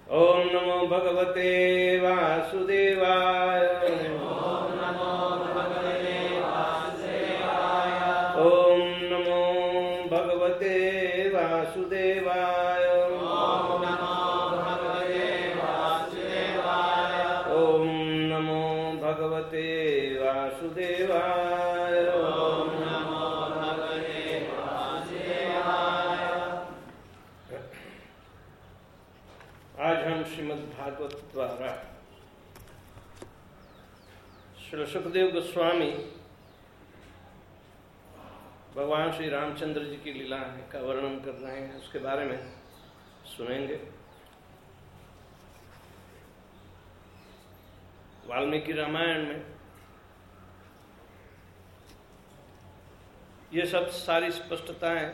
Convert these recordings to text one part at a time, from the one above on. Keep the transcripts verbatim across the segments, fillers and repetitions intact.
ओम नमो भगवते वासुदेवाय। ओम नमो भगवते वासुदेवाय। ओम नमो भगवते वासुदेवाय। ओम नमो भगवते वासुदेवाय। ओम नमो भगवते वासुदेवाय। ओम नमो भगवते वासुदेवाय। आज हम श्रीमद् भागवत द्वारा श्री सुखदेव गोस्वामी भगवान श्री रामचंद्र जी की लीला का वर्णन कर रहे हैं, उसके बारे में सुनेंगे। वाल्मीकि रामायण में ये सब सारी स्पष्टताएं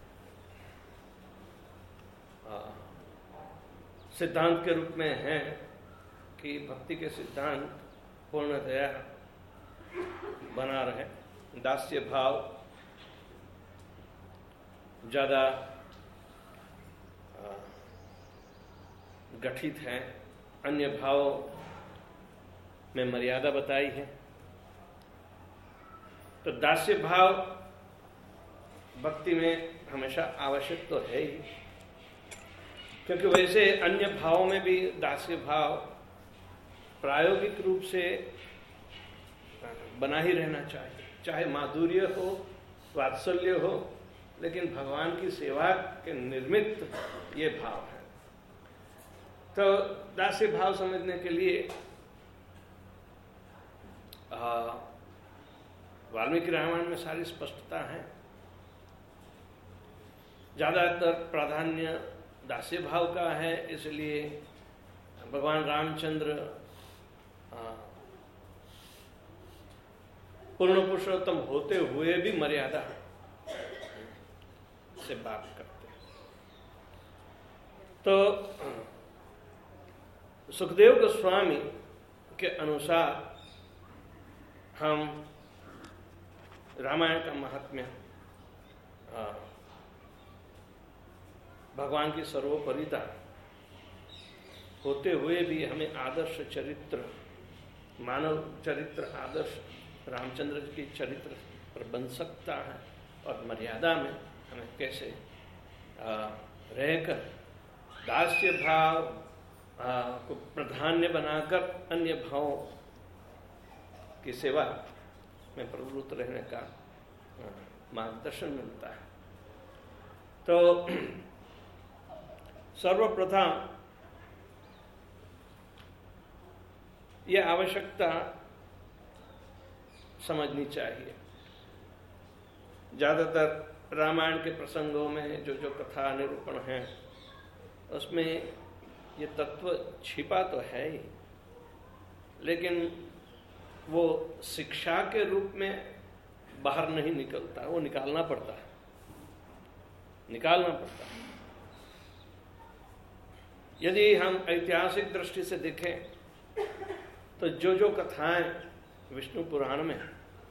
सिद्धांत के रूप में हैं कि भक्ति के सिद्धांत पूर्णतया बना रहे। दास्य भाव ज़्यादा गठित है, अन्य भाव में मर्यादा बताई है। तो दास्य भाव भक्ति में हमेशा आवश्यक तो है ही, क्योंकि वैसे अन्य भावों में भी दास्य भाव प्रायोगिक रूप से बना ही रहना चाहिए, चाहे माधुर्य हो, वात्सल्य हो, लेकिन भगवान की सेवा के निर्मित ये भाव है। तो दास्य भाव समझने के लिए वाल्मीकि रामायण में सारी स्पष्टता है। ज्यादातर प्राधान्य दास्य भाव का है, इसलिए भगवान रामचंद्र पूर्ण पुरुषोत्तम होते हुए भी मर्यादा से बात करते हैं। तो सुखदेव गोस्वामी के अनुसार हम रामायण का महात्म्य भगवान की सर्वोपरिता होते हुए भी हमें आदर्श चरित्र, मानव चरित्र आदर्श रामचंद्र जी के चरित्र पर बन सकता है, और मर्यादा में हमें कैसे रहकर दास्य भाव आ, को प्राधान्य बनाकर अन्य भावों की सेवा में प्रवृत्त रहने का मार्गदर्शन मिलता है। तो सर्वप्रथम यह आवश्यकता समझनी चाहिए। ज्यादातर रामायण के प्रसंगों में जो जो कथा निरूपण है, उसमें ये तत्व छिपा तो है ही, लेकिन वो शिक्षा के रूप में बाहर नहीं निकलता, वो निकालना पड़ता है, निकालना पड़ता है। यदि हम ऐतिहासिक दृष्टि से देखें तो जो जो कथाएं विष्णु पुराण में,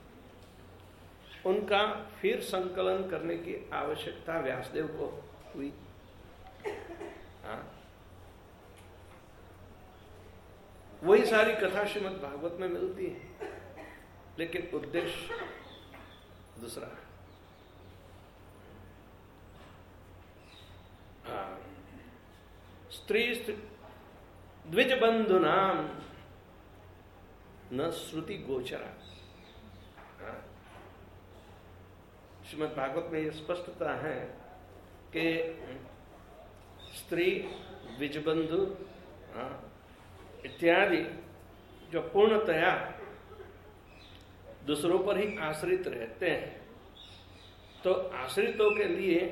उनका फिर संकलन करने की आवश्यकता व्यासदेव को हुई। हाँ, वही सारी कथा श्रीमद् भागवत में मिलती है, लेकिन उद्देश्य दूसरा है। हाँ, स्त्री द्विज बंधु नाम न श्रुति गोचरा। श्रीमद् भागवत में यह स्पष्टता है कि स्त्री, द्विजबंधु इत्यादि जो पूर्णतया दूसरों पर ही आश्रित रहते हैं, तो आश्रितों के लिए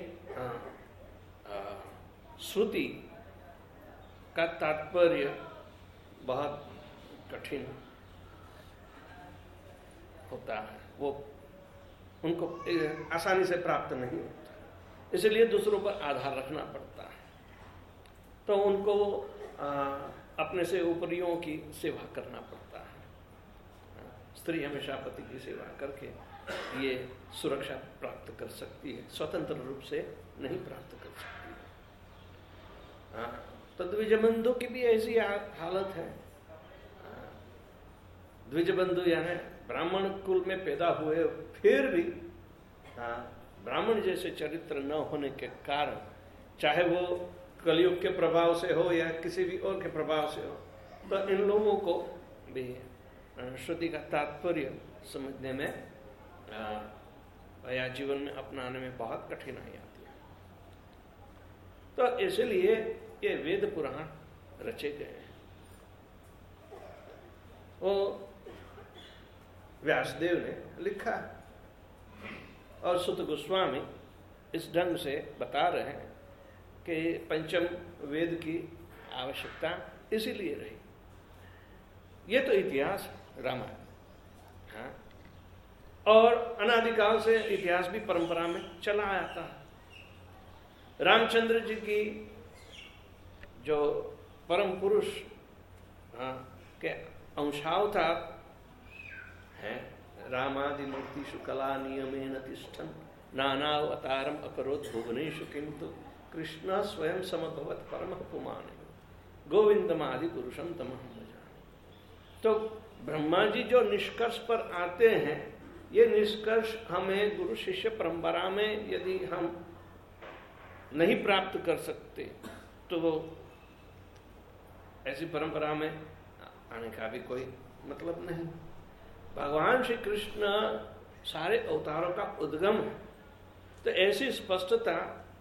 श्रुति का तात्पर्य बहुत कठिन होता है, वो उनको आसानी से प्राप्त नहीं होता, इसलिए दूसरों पर आधार रखना पड़ता है। तो उनको आ, अपने से ऊपरियों की सेवा करना पड़ता है। स्त्री हमेशा पति की सेवा करके ये सुरक्षा प्राप्त कर सकती है, स्वतंत्र रूप से नहीं प्राप्त कर सकती है। तो द्विजबंधु की भी ऐसी हालत है। द्विजबंधु यानी ब्राह्मण कुल में पैदा हुए, फिर भी ब्राह्मण जैसे चरित्र न होने के कारण, चाहे वो कलयुग के प्रभाव से हो या किसी भी और के प्रभाव से हो, तो इन लोगों को भी श्रुति का तात्पर्य समझने में या जीवन में अपनाने में बहुत कठिनाई आती है। तो इसलिए ये वेद पुराण रचे गए हैं। वो व्यासदेव ने लिखा और सुत गोस्वामी इस ढंग से बता रहे हैं कि पंचम वेद की आवश्यकता इसीलिए रही। ये तो इतिहास रामायण, हाँ, और अनादिकाल से इतिहास भी परंपरा में चला आता है। रामचंद्र जी की जो परम पुरुष हाँ, के अंशावतार है, रामादि मूर्तिषु कला नियमेन तिष्ठन् नाना अवतारम अकरोत् भुवनेषु किंतु कृष्ण स्वयं समभवत् परमः पुमान् गोविंदमादि पुरुषं तमहं भजामि। तो ब्रह्मा जी जो निष्कर्ष पर आते हैं, ये निष्कर्ष हमें गुरु शिष्य परंपरा में यदि हम नहीं प्राप्त कर सकते तो वो ऐसी परंपरा में आने का भी कोई मतलब नहीं। भगवान श्री कृष्ण सारे अवतारों का उद्गम है, तो ऐसी स्पष्टता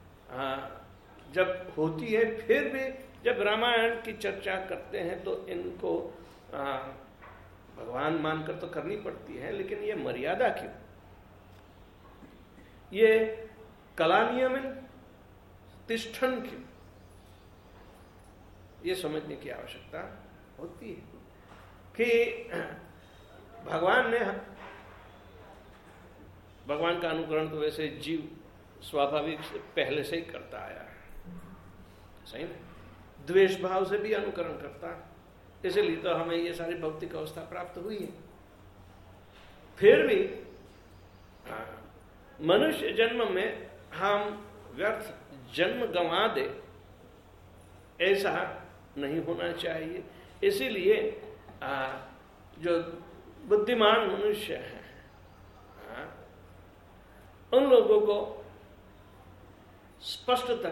जब होती है, फिर भी जब रामायण की चर्चा करते हैं तो इनको आ, भगवान मानकर तो करनी पड़ती है, लेकिन ये मर्यादा क्यों? ये कला नियमन तिष्ठन क्यों? ये समझने की आवश्यकता होती है कि भगवान ने, भगवान का अनुकरण तो वैसे जीव स्वाभाविक से पहले से ही करता आया है, सही ना? द्वेष भाव से भी अनुकरण करता है, इसलिए तो हमें ये सारी भौतिक अवस्था प्राप्त हुई है। फिर भी मनुष्य जन्म में हम व्यर्थ जन्म गंवा दे, ऐसा नहीं होना चाहिए। इसीलिए जो बुद्धिमान मनुष्य है, उन लोगों को स्पष्टता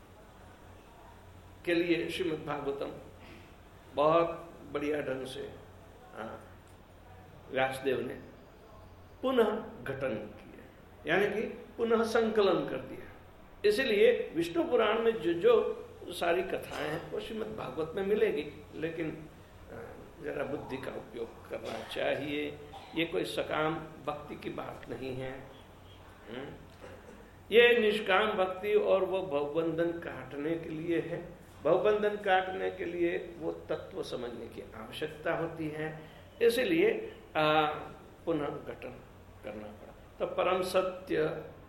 के लिए श्रीमद् भागवतम बहुत बढ़िया ढंग से व्यासदेव ने पुनः घटन किया, यानी कि पुनः संकलन कर दिया। इसलिए विष्णु पुराण में जो जो सारी कथाएं हैं वो श्रीमद् भागवत में मिलेगी, लेकिन जरा बुद्धि का उपयोग करना चाहिए। ये कोई सकाम भक्ति की बात नहीं है, ये निष्काम भक्ति और वो भवबंधन काटने के लिए है। भवबंधन काटने के लिए वो तत्व समझने की आवश्यकता होती है, इसलिए पुनः घटन करना पड़ा। तो परम सत्य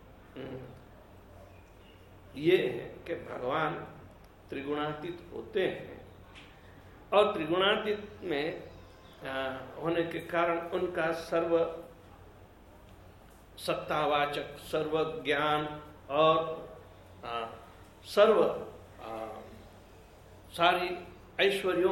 ये है कि भगवान त्रिगुणातीत होते हैं, और त्रिगुणातीत में आ, होने के कारण उनका सर्व सत्तावाचक, सर्व ज्ञान और आ, सर्व आ, सारी ऐश्वर्यों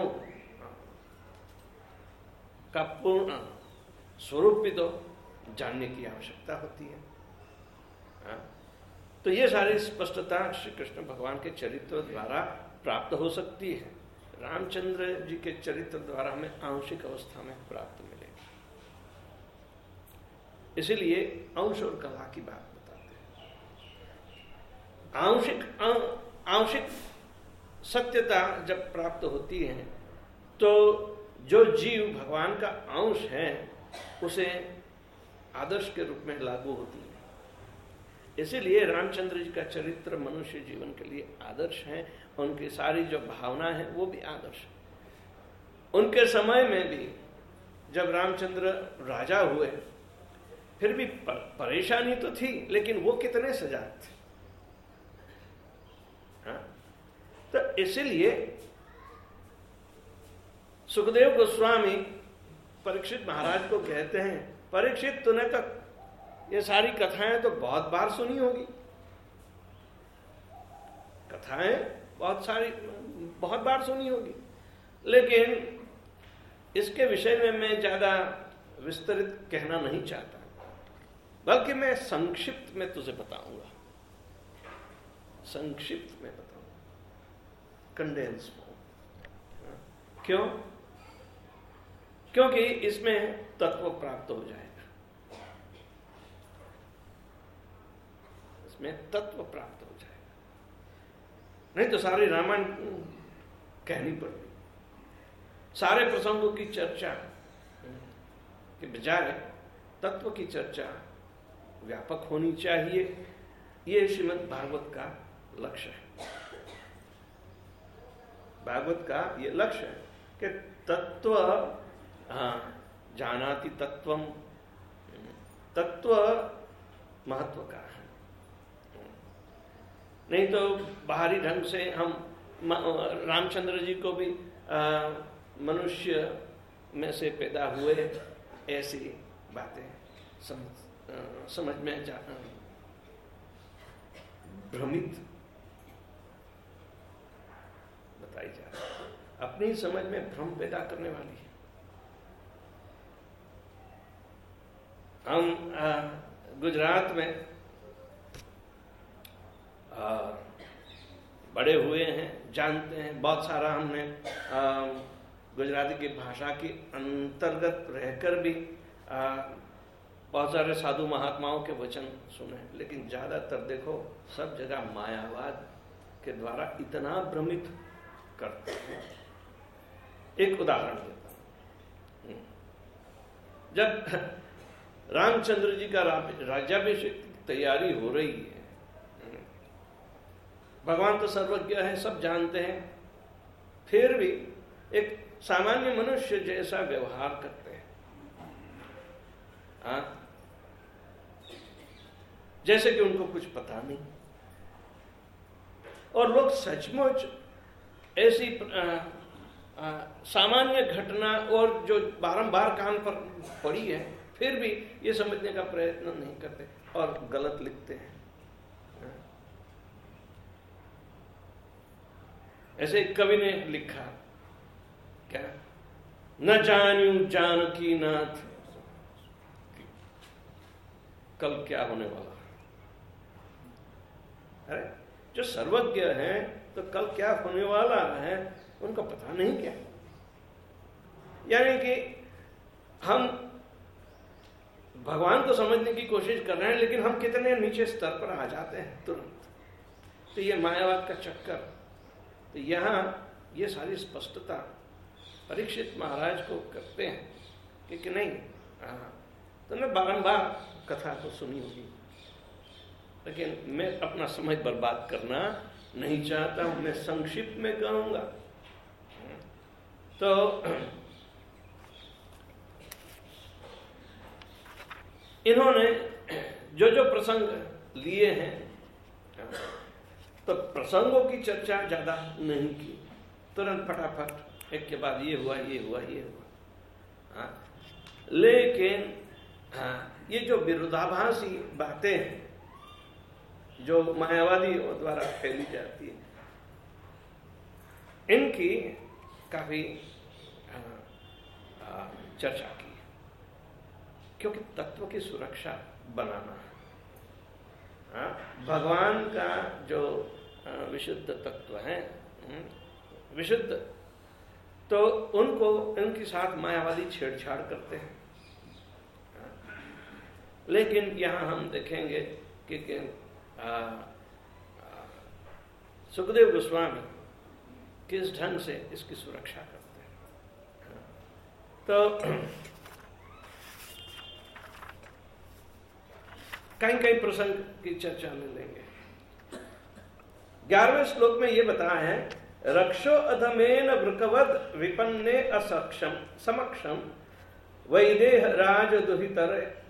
का पूर्ण स्वरूप भी तो जानने की आवश्यकता होती है। आ, तो ये सारी स्पष्टता श्री कृष्ण भगवान के चरित्र द्वारा प्राप्त हो सकती है। रामचंद्र जी के चरित्र द्वारा हमें आंशिक अवस्था में प्राप्त मिलेगी। इसीलिए अंश और कला की बात बताते हैं। आंशिक आंशिक सत्यता जब प्राप्त होती है तो जो जीव भगवान का अंश है उसे आदर्श के रूप में लागू होती है। इसीलिए रामचंद्र जी का चरित्र मनुष्य जीवन के लिए आदर्श है। उनकी सारी जो भावना है वो भी आदर्श है। उनके समय में भी जब रामचंद्र राजा हुए, फिर भी परेशानी तो थी, लेकिन वो कितने सजाग थे। हाँ? तो इसीलिए सुखदेव गोस्वामी परीक्षित महाराज को कहते हैं, परीक्षित तूने तो ये सारी कथाएं तो बहुत बार सुनी होगी। कथाएं बहुत सारी बहुत बार सुनी होगी, लेकिन इसके विषय में मैं ज्यादा विस्तृत कहना नहीं चाहता, बल्कि मैं संक्षिप्त में तुझे बताऊंगा, संक्षिप्त में बताऊंगा, कंडेंस फॉर्म। क्यों? क्योंकि इसमें तत्व प्राप्त हो जाएगा, इसमें तत्व प्राप्त हो जाएगा, नहीं तो सारी रामायण कहनी पड़ेगी। सारे प्रसंगों की चर्चा के बजाय तत्व की चर्चा व्यापक होनी चाहिए, ये श्रीमद् भागवत का लक्ष्य है। भागवत का ये लक्ष्य है कि तत्व, हाँ, जानाति तत्वम, तत्व महत्व का है। नहीं तो बाहरी ढंग से हम रामचंद्र जी को भी मनुष्य में से पैदा हुए, ऐसी बातें समझ समझ में जा भ्रमित बताई जा रही है, अपनी समझ में भ्रम पैदा करने वाली है। हम आ, गुजरात में आ, बड़े हुए हैं, जानते हैं, बहुत सारा हमने आ, गुजराती की भाषा के अंतर्गत रहकर भी आ, बहुत सारे साधु महात्माओं के वचन सुने, लेकिन ज्यादातर देखो सब जगह मायावाद के द्वारा इतना भ्रमित करते हैं। एक उदाहरण देता हूं, जब रामचंद्र जी का राज्याभिषेक की तैयारी हो रही है, भगवान तो सर्वज्ञ है, सब जानते हैं, फिर भी एक सामान्य मनुष्य जैसा व्यवहार करते हैं। हाँ, जैसे कि उनको कुछ पता नहीं, और लोग सचमुच ऐसी आ, आ, सामान्य घटना और जो बारंबार कान पर पड़ी है, फिर भी ये समझने का प्रयत्न नहीं करते और गलत लिखते हैं। ऐसे एक कवि ने लिखा, क्या, न जानू जानकी नाथ, कल क्या होने वाला। अरे जो सर्वज्ञ है तो कल क्या होने वाला है उनको पता नहीं क्या। यानी कि हम भगवान को समझने की कोशिश कर रहे हैं, लेकिन हम कितने नीचे स्तर पर आ जाते हैं तुरंत। तो ये मायावाद का चक्कर, तो यहाँ ये सारी स्पष्टता परीक्षित महाराज को करते हैं कि, कि नहीं, तुमने बारंबार कथा को सुनी होगी, लेकिन मैं अपना समय बर्बाद करना नहीं चाहता हूं, मैं संक्षिप्त में कहूंगा। तो इन्होंने जो जो प्रसंग लिए हैं, तो प्रसंगों की चर्चा ज्यादा नहीं की, तुरंत फटाफट एक के बाद ये हुआ ये हुआ ये हुआ। हाँ, लेकिन हाँ, ये जो विरोधाभासी बातें हैं जो मायावादियों द्वारा फैली जाती है, इनकी काफी चर्चा की, क्योंकि तत्व की सुरक्षा बनाना है। हाँ, भगवान का जो विशुद्ध तत्व है, विशुद्ध, तो उनको उनके साथ मायावादी छेड़छाड़ करते हैं। लेकिन यहाँ हम देखेंगे कि, कि आ, आ, सुखदेव गोस्वामी किस ढंग से इसकी सुरक्षा करते हैं। तो कहीं कहीं प्रसंग की चर्चा ले लेंगे। ग्यारहवें श्लोक में यह बताया है, रक्षो अधमेन वृकवद विपन्ने असक्षम समक्षम वैदेह राज दुहितर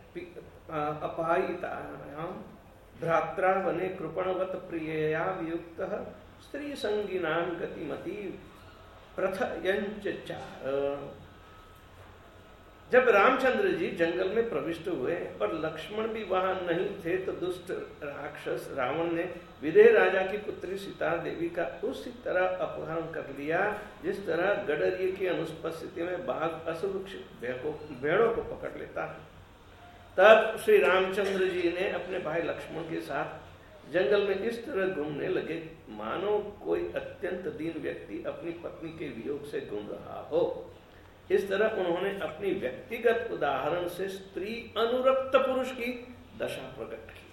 अपायितायाम भ्रात्रा वने कृपणवत प्रियया वियुक्त स्त्री संगीनाम गतिमती प्रथयंच चार। जब रामचंद्र जी जंगल में प्रविष्ट हुए और लक्ष्मण भी वहां नहीं थे तो दुष्ट राक्षस रावण ने विदेह राजा की पुत्री सीता देवी का उसी तरह अपहरण कर लिया जिस तरह गडरिये की अनुपस्थिति में बाघ असुरक्षित भेड़ों को पकड़ लेता है। तब श्री रामचंद्र जी ने अपने भाई लक्ष्मण के साथ जंगल में इस तरह घूमने लगे मानो कोई अत्यंत दीन व्यक्ति अपनी पत्नी के वियोग से घूम रहा हो। इस तरह उन्होंने अपनी व्यक्तिगत उदाहरण से स्त्री अनुरक्त पुरुष की दशा प्रकट की।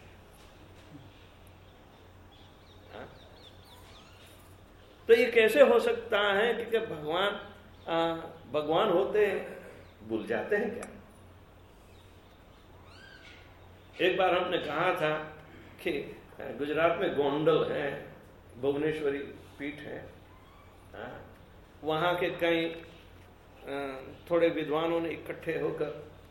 हाँ? तो ये कैसे हो सकता है कि भगवान आ, भगवान होते भूल जाते हैं क्या? एक बार हमने कहा था कि गुजरात में गोंडल है, भुवनेश्वरी पीठ है, वहां के कई थोड़े विद्वानों ने इकट्ठे होकर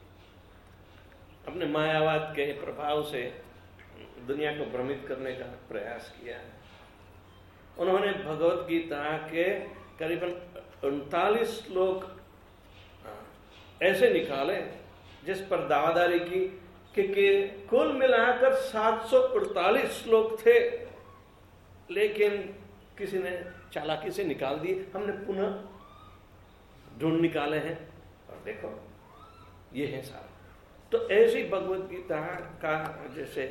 अपने मायावाद के प्रभाव से दुनिया को भ्रमित करने का प्रयास किया है। उन्होंने भगवत गीता के करीबन उनतालीस श्लोक ऐसे निकाले जिस पर दावादारी की कि, कि कुल मिलाकर सात सौ अड़तालीस श्लोक थे, लेकिन किसी ने चालाकी से निकाल दिए। हमने पुनः ढूंढ निकाले हैं और देखो ये है सारा। तो ऐसी भगवत गीता का जैसे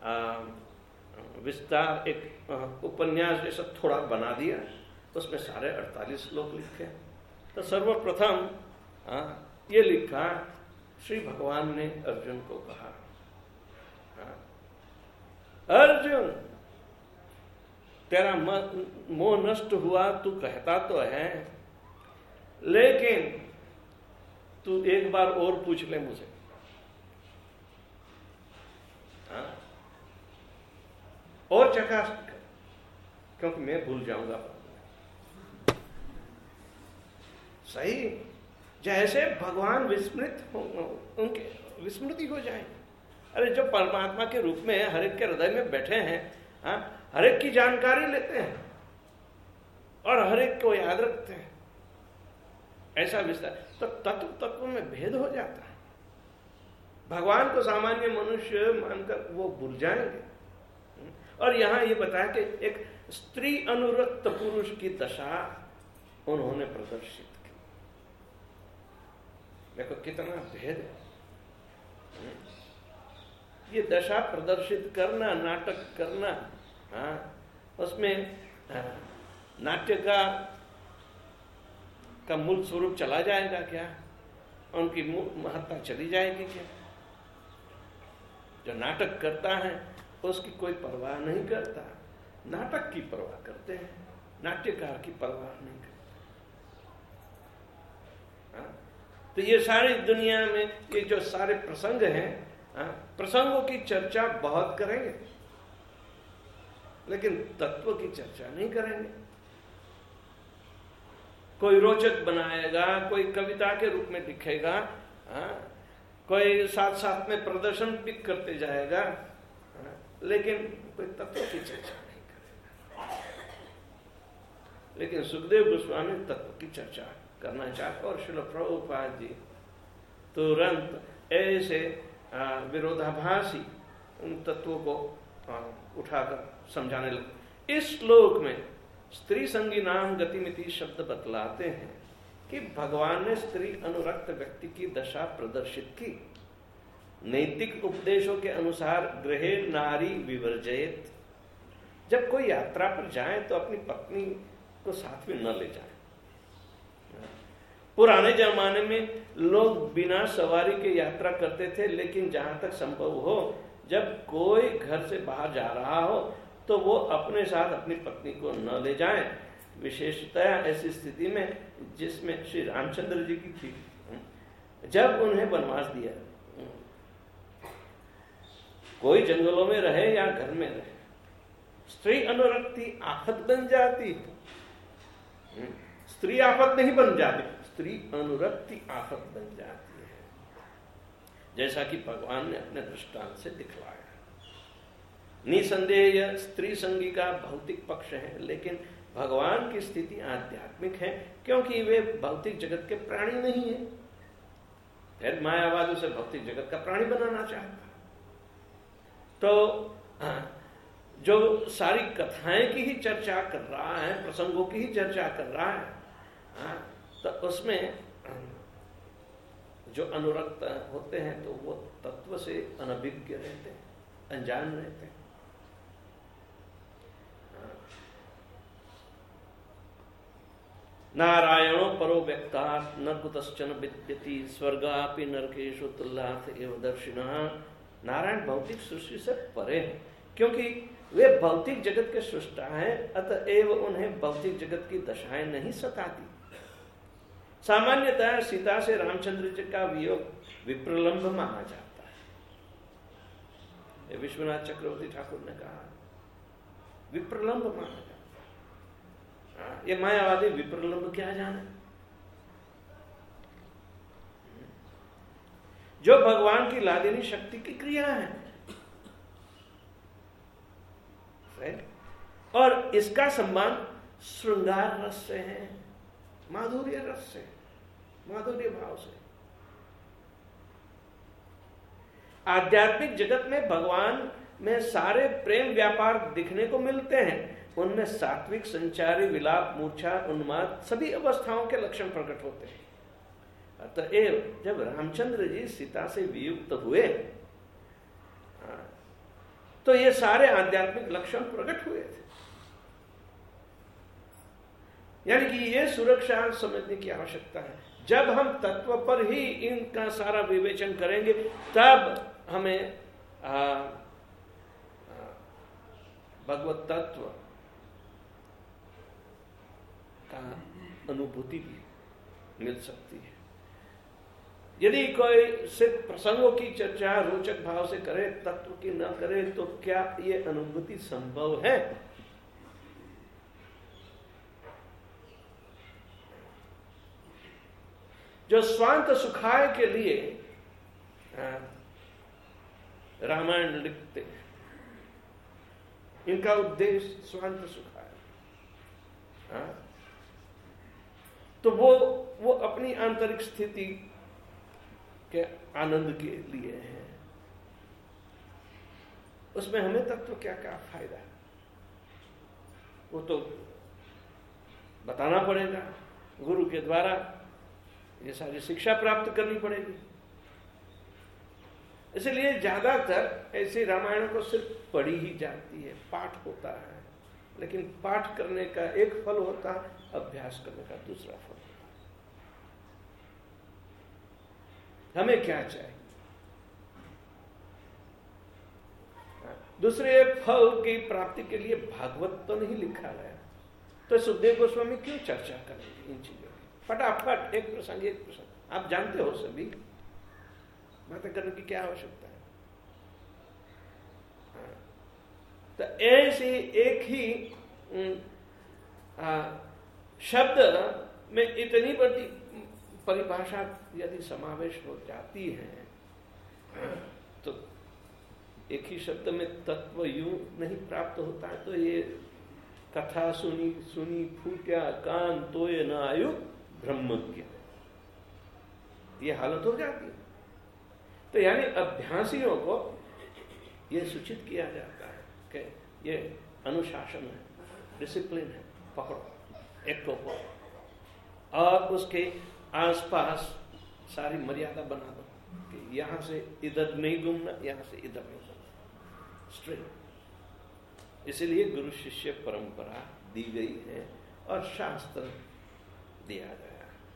विस्तार एक उपन्यास जैसा थोड़ा बना दिया, उसमें सारे अड़तालीस श्लोक लिखे। तो सर्वप्रथम ये लिखा, श्री भगवान ने अर्जुन को कहा, अर्जुन तेरा मोह नष्ट हुआ, तू कहता तो है, लेकिन तू एक बार और पूछ ले मुझे। हाँ? और चकास कर, क्योंकि मैं भूल जाऊंगा। सही, जैसे भगवान विस्मृत हो, उनके विस्मृति हो जाए। अरे जो परमात्मा के रूप में हर एक के हृदय में बैठे हैं, हाँ, हर एक की जानकारी लेते हैं और हर एक को याद रखते हैं, ऐसा विस्तार, तो तत्व तत्व में भेद हो जाता है। भगवान को सामान्य मनुष्य मानकर वो भूल जाएंगे। और यहां ये बताया कि एक स्त्री अनुरक्त पुरुष की दशा उन्होंने प्रदर्शित की। देखो कितना भेद है। ये दशा प्रदर्शित करना, नाटक करना, हाँ, उसमें नाट्यकार का मूल स्वरूप चला जाएगा क्या? उनकी महत्ता चली जाएगी क्या? जो नाटक करता है उसकी कोई परवाह नहीं करता, नाटक की परवाह करते हैं, नाट्यकार की परवाह नहीं करते। हाँ? तो ये सारी दुनिया में ये जो सारे प्रसंग हैं, हाँ, प्रसंगों की चर्चा बहुत करेंगे, लेकिन तत्व की चर्चा नहीं करेंगे। कोई रोचक बनाएगा, कोई कविता के रूप में लिखेगा, हाँ, कोई साथ साथ में प्रदर्शन भी करते जाएगा, हाँ, लेकिन कोई तत्व की चर्चा नहीं करेगा। लेकिन सुखदेव गोस्वामी तत्व की चर्चा करना चाहते और श्रील प्रभुपाद जी तुरंत ऐसे विरोधाभासी उन तत्वों को उठाकर समझाने लगे। इस श्लोक में स्त्री संगी नाम गतिमिति शब्द बतलाते हैं कि भगवान ने स्त्री अनुरक्त व्यक्ति की दशा प्रदर्शित की। नैतिक उपदेशों के अनुसार गृहे नारी विवर्जयेत, जब कोई यात्रा पर जाए तो अपनी पत्नी को साथ में न ले जाए। पुराने जमाने में लोग बिना सवारी के यात्रा करते थे, लेकिन जहां तक संभव हो, जब कोई घर से बाहर जा रहा हो तो वो अपने साथ अपनी पत्नी को न ले जाएं। विशेषतया ऐसी स्थिति में जिसमें श्री रामचंद्र जी की थी, जब उन्हें वनवास दिया, कोई जंगलों में रहे या घर में रहे, स्त्री अनुरक्ति आफत बन जाती। स्त्री आफत नहीं बन जाती, स्त्री अनुरक्ति आफत बन जाती है, जैसा कि भगवान ने अपने दृष्टांत से दिखलाया। निसंदेह यह स्त्री संगी का भौतिक पक्ष है, लेकिन भगवान की स्थिति आध्यात्मिक है, क्योंकि वे भौतिक जगत के प्राणी नहीं है। फिर मायावाद उसे भौतिक जगत का प्राणी बनाना चाहता। तो जो सारी कथाएं की ही चर्चा कर रहा है, प्रसंगों की ही चर्चा कर रहा है, तो उसमें जो अनुरक्त होते हैं तो वो तत्व से अनभिज्ञ रहते हैं, अनजान रहते हैं। नारायणो परो व्यक्तात् न कुतश्चन विद्यति स्वर्गापि नरकेषु तुल्यात् एव दर्शिनः। नारायण भौतिक सृष्टि से परे हैं, क्योंकि वे भौतिक जगत के सृष्टा हैं, अतएव उन्हें भौतिक जगत की दशाएं नहीं सताती। सामान्यतः सीता से रामचंद्र जी का वियोग विप्रलंब माना जाता है। ये विश्वनाथ चक्रवर्ती ठाकुर ने कहा विप्रलंब माना जाता है। ये मायावादी विप्रलंब क्या जाने। जो भगवान की लादिनी शक्ति की क्रिया है, और इसका संबंध श्रृंगार रस से है, माधुर्य रस से, माधुर्य भाव से। आध्यात्मिक जगत में भगवान में सारे प्रेम व्यापार दिखने को मिलते हैं। उनमें सात्विक, संचारी, विलाप, मूर्छा, उन्माद सभी अवस्थाओं के लक्षण प्रकट होते हैं। अतएव जब रामचंद्र जी सीता से वियुक्त हुए तो ये सारे आध्यात्मिक लक्षण प्रकट हुए थे। यानी कि ये सुरक्षा समझने की आवश्यकता है। जब हम तत्व पर ही इनका सारा विवेचन करेंगे तब हमें भगवत तत्व का अनुभूति भी मिल सकती है। यदि कोई सिर्फ प्रसंगों की चर्चा रोचक भाव से करे, तत्व की न करे, तो क्या ये अनुभूति संभव है? जो स्वांत सुखाय के लिए रामायण लिखते हैं, इनका उद्देश्य स्वांत सुखाय, तो वो वो अपनी आंतरिक स्थिति के आनंद के लिए है। उसमें हमें तत्व क्या क्या फायदा है वो तो बताना पड़ेगा। गुरु के द्वारा ये सारी शिक्षा प्राप्त करनी पड़ेगी। इसलिए ज्यादातर ऐसे रामायण को सिर्फ पढ़ी ही जाती है, पाठ होता है, लेकिन पाठ करने का एक फल होता है, अभ्यास करने का दूसरा फल। हमें क्या चाहिए? दूसरे फल की प्राप्ति के लिए भागवत तो नहीं लिखा गया, तो सुखदेव गोस्वामी क्यों चर्चा करेंगे इन चीजों की? फटाफट एक प्रसंग एक प्रसंग आप जानते हो, सभी बातें करने की क्या आवश्यकता है? तो ऐसे एक ही आ, शब्द में इतनी बड़ी परिभाषा यदि समावेश हो जाती है तो एक ही शब्द में तत्व यूं नहीं प्राप्त होता है। तो ये कथा सुनी सुनी फूट्या कान तोय न आयु ब्रह्मज्ञ, ये हालत हो जाती है। तो यानी अभ्यासियों को ये सूचित किया जाता है कि ये अनुशासन है, डिसिप्लिन है, पकड़ो एक को पकड़ो और उसके आसपास सारी मर्यादा बना दो कि यहां से इधर नहीं घूमना, यहां से इधर नहीं घूमना, स्ट्रेट। इसलिए गुरु शिष्य परंपरा दी गई है और शास्त्र दिया गया।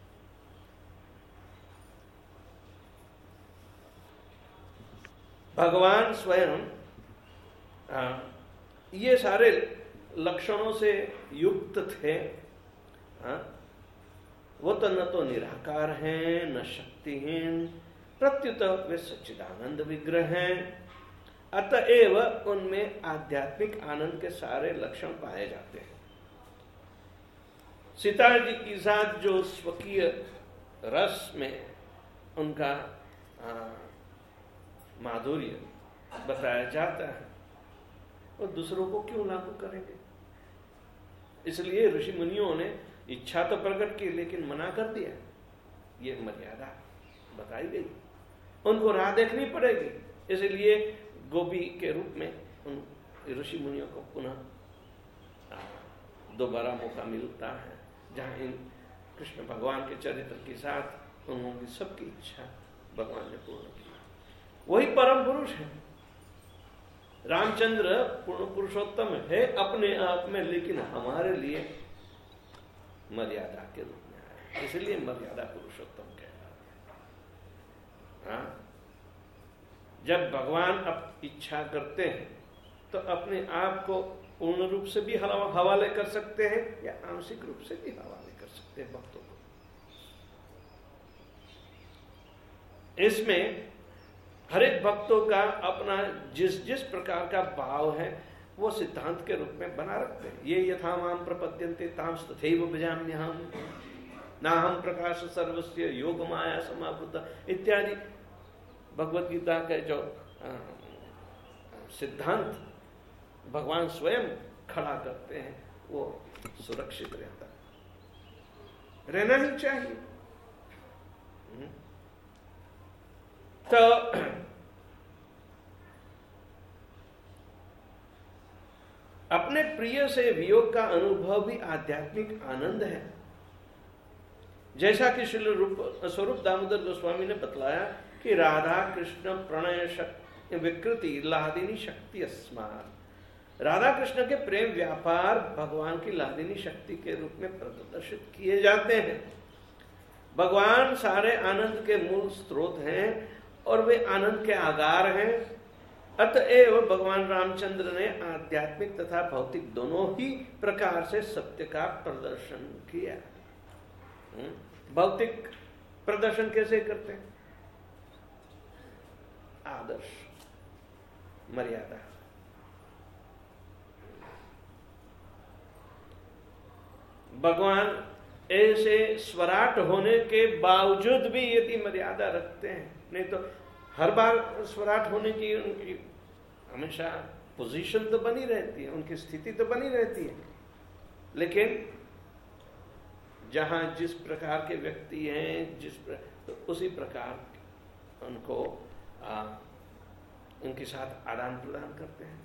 भगवान स्वयं आ, ये सारे लक्षणों से युक्त थे। आ, वो तो न तो निराकार हैं, न शक्तिहीन, प्रत्युत वे सच्चिदानंद विग्रह हैं। अतएव उनमें आध्यात्मिक आनंद के सारे लक्षण पाए जाते हैं। सीता जी के साथ जो स्वकीय रस में उनका आ, माधुर्य बताया जाता है, वो दूसरों को क्यों लागू करेंगे? इसलिए ऋषि मुनियों ने इच्छा तो प्रकट की लेकिन मना कर दिया। ये मर्यादा बताई गई, उनको राह देखनी पड़ेगी। इसलिए गोपी के रूप में उन ऋषि मुनियों को पुनः दोबारा मौका मिलता है, जहाँ इन कृष्ण भगवान के चरित्र के साथ उन्होंने सबकी इच्छा भगवान ने पूर्ण की। वही परम पुरुष है। रामचंद्र पूर्ण पुरुषोत्तम है अपने आप में, लेकिन हमारे लिए मर्यादा के रूप में आए, इसलिए मर्यादा पुरुषोत्तम कहलाते हैं। जब भगवान अब इच्छा करते हैं तो अपने आप को पूर्ण रूप से भी हवाले कर सकते हैं या आंशिक रूप से भी हवाले कर सकते हैं भक्तों को। इसमें हर एक भक्तों का अपना जिस जिस प्रकार का भाव है वो सिद्धांत के रूप में बना रखते हैं। ये यथा माम प्रपद्यन्ते तां तथैव भजाम्यहम्, नाहं प्रकाश सर्वस्य योग माया समावृत इत्यादि भगवत गीता के जो आ, सिद्धांत भगवान स्वयं खड़ा करते हैं वो सुरक्षित रहता है, रहना ही चाहिए। तो अपने प्रिय से वियोग का अनुभव भी आध्यात्मिक आनंद है, जैसा कि श्री रूप स्वरूप दामोदर गोस्वामी ने बतलाया कि राधा कृष्ण प्रणय विकृति लादिनी शक्ति अस्मात्। राधा कृष्ण के प्रेम व्यापार भगवान की लादिनी शक्ति के रूप में प्रदर्शित किए जाते हैं। भगवान सारे आनंद के मूल स्रोत हैं और वे आनंद के आगार हैं। अतएव भगवान रामचंद्र ने आध्यात्मिक तथा भौतिक दोनों ही प्रकार से सत्य का प्रदर्शन किया। भौतिक प्रदर्शन कैसे करते हैं? आदर्श, मर्यादा। भगवान ऐसे स्वराट होने के बावजूद भी यदि मर्यादा रखते हैं, नहीं तो हर बार स्वराट होने की उनकी हमेशा पोजीशन तो बनी रहती है, उनकी स्थिति तो बनी रहती है, लेकिन जहां जिस प्रकार के व्यक्ति हैं जिस प्र, तो उसी प्रकार उनको आ, उनके साथ आदान प्रदान करते हैं।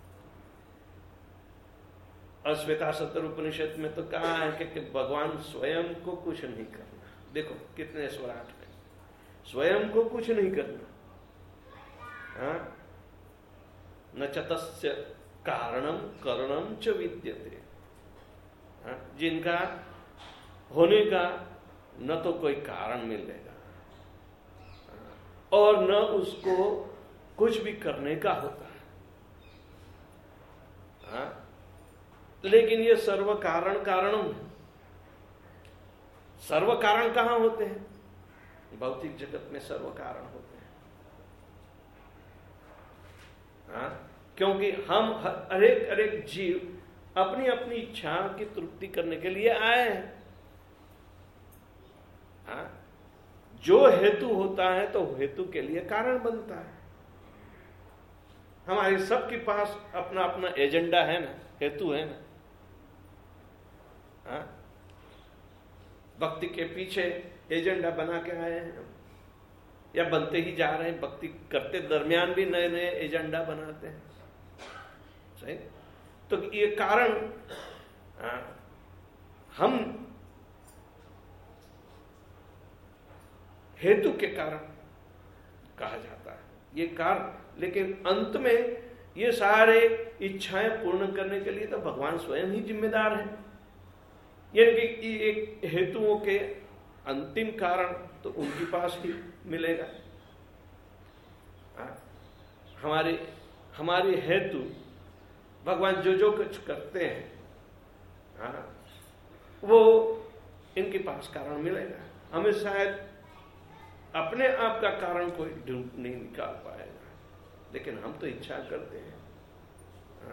अश्वेता सत्तर उपनिषद में तो कहा है कि, कि भगवान स्वयं को कुछ नहीं करना। देखो कितने स्वराट में स्वयं को कुछ नहीं करना। हाँ? न च तस्य कारणम करणम च विद्यते। हाँ? जिनका होने का न तो कोई कारण मिलेगा और न उसको कुछ भी करने का होता है। हाँ? लेकिन ये सर्व कारण कारणम है। सर्व कारण कहां होते हैं? भौतिक जगत में सर्व कारण होते हैं। हाँ? क्योंकि हम हरेक हरेक जीव अपनी अपनी इच्छा की तृप्ति करने के लिए आए हैं। हाँ? जो हेतु होता है तो हेतु के लिए कारण बनता है। हमारे सबके पास अपना अपना एजेंडा है ना, हेतु है ना। हाँ? भक्ति के पीछे एजेंडा बना के आए हैं हम, या बनते ही जा रहे हैं। भक्ति करते दरमियान भी नए नए एजेंडा बनाते हैं। सही? तो ये कारण हाँ, हम हेतु के कारण कहा जाता है ये कारण, लेकिन अंत में ये सारे इच्छाएं पूर्ण करने के लिए तो भगवान स्वयं ही जिम्मेदार है। यानी कि एक हेतुओं के अंतिम कारण तो उनके पास ही मिलेगा। हमारे हमारे हेतु भगवान जो जो कुछ करते हैं हाँ, वो इनके पास कारण मिलेगा। हमें शायद अपने आप का कारण कोई ढूंढ नहीं निकाल पाएगा, लेकिन हम तो इच्छा करते हैं। हाँ?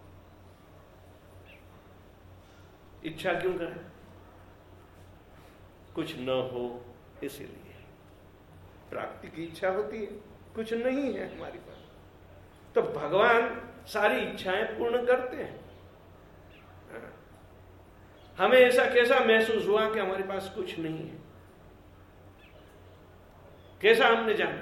इच्छा क्यों करें? कुछ न हो इसीलिए। प्राप्ति की इच्छा होती है, कुछ नहीं है हमारे पास, तो भगवान सारी इच्छाएं पूर्ण करते हैं। हाँ? हमें ऐसा कैसा महसूस हुआ कि हमारे पास कुछ नहीं है? कैसा हमने जाना?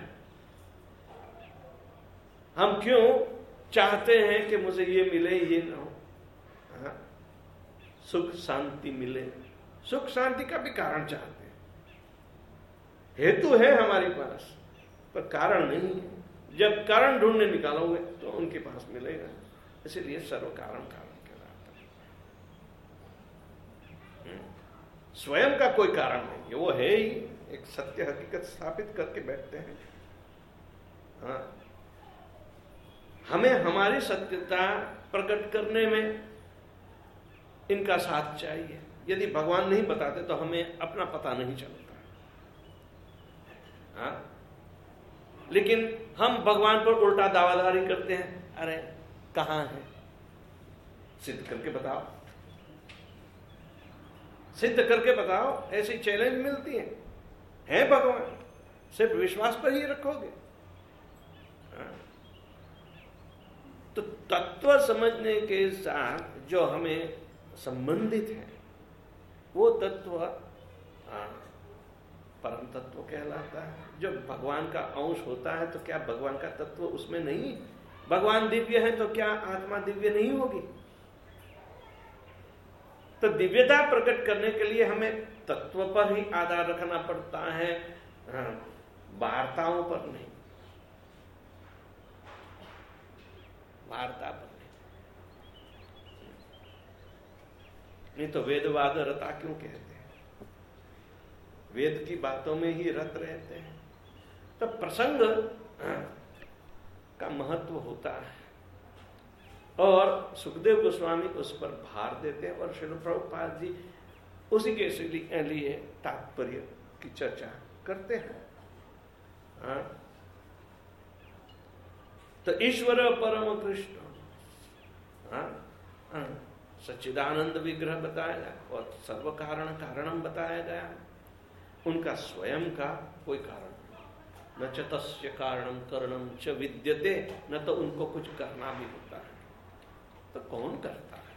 हम क्यों चाहते हैं कि मुझे ये मिले ये ना हो? हाँ? सुख शांति मिले, सुख शांति का भी कारण चाहते हैं। हेतु है हमारे पास पर कारण नहीं है। जब कारण ढूंढने निकालोगे तो उनके पास मिलेगा। इसीलिए सर्व कारण कारण कहलाता है। स्वयं का कोई कारण नहीं है, वो है ही एक सत्य हकीकत स्थापित करके बैठते हैं। हाँ, हमें हमारी सत्यता प्रकट करने में इनका साथ चाहिए। यदि भगवान नहीं बताते तो हमें अपना पता नहीं चलता। हाँ? लेकिन हम भगवान पर उल्टा दावादारी करते हैं। अरे कहां है, सिद्ध करके बताओ, सिद्ध करके बताओ। ऐसी चैलेंज मिलती है, है भगवान, सिर्फ विश्वास पर ही रखोगे। हाँ? तो तत्व समझने के साथ जो हमें संबंधित है वो तत्व हाँ, परम तत्व कहलाता है। जब भगवान का अंश होता है तो क्या भगवान का तत्व उसमें नहीं? भगवान दिव्य है तो क्या आत्मा दिव्य नहीं होगी? तो दिव्यता प्रकट करने के लिए हमें तत्व पर ही आधार रखना पड़ता है, वार्ताओं पर नहीं, वार्ता पर नहीं। नहीं तो वेदवाद रता क्यों कहते हैं? वेद की बातों में ही रत रहते हैं। तो प्रसंग का महत्व होता है और सुखदेव गोस्वामी उस पर भार देते हैं और श्रील प्रभुपाद जी उसी के लिए तात्पर्य की चर्चा करते हैं। हाँ? तो ईश्वर परम कृष्ण, हाँ? हाँ? सच्चिदानंद विग्रह बताया गया और सर्व कारण कारणम बताया गया। उनका स्वयं का कोई कारण नहीं, न च तस्य कारणम करणम च विद्यते, न तो उनको कुछ करना भी होता है। तो कौन करता है?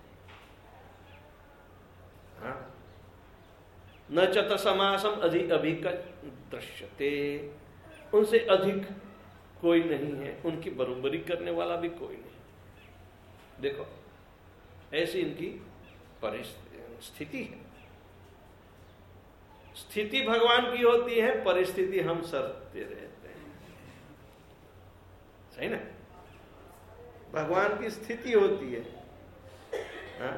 हाँ? न च तसमासम अधिक अभिक दृश्यते, उनसे अधिक कोई नहीं है, उनकी बरोबरी करने वाला भी कोई नहीं। देखो ऐसी इनकी परिस्थिति है। स्थिति भगवान की होती है, परिस्थिति हम सरते रहते हैं। सही ना? भगवान की स्थिति होती है, हाँ?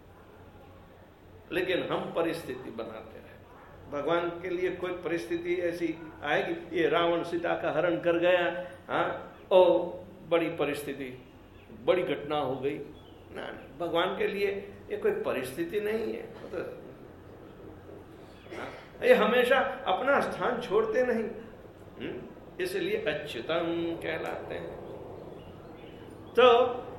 लेकिन हम परिस्थिति बनाते रहते हैं। भगवान के लिए कोई परिस्थिति ऐसी आएगी, ये रावण सीता का हरण कर गया, हाँ, ओ बड़ी परिस्थिति, बड़ी घटना हो गई ना। भगवान के लिए ये कोई परिस्थिति नहीं है। तो ये हमेशा अपना स्थान छोड़ते नहीं, इसलिए अच्युतम कहलाते हैं। तो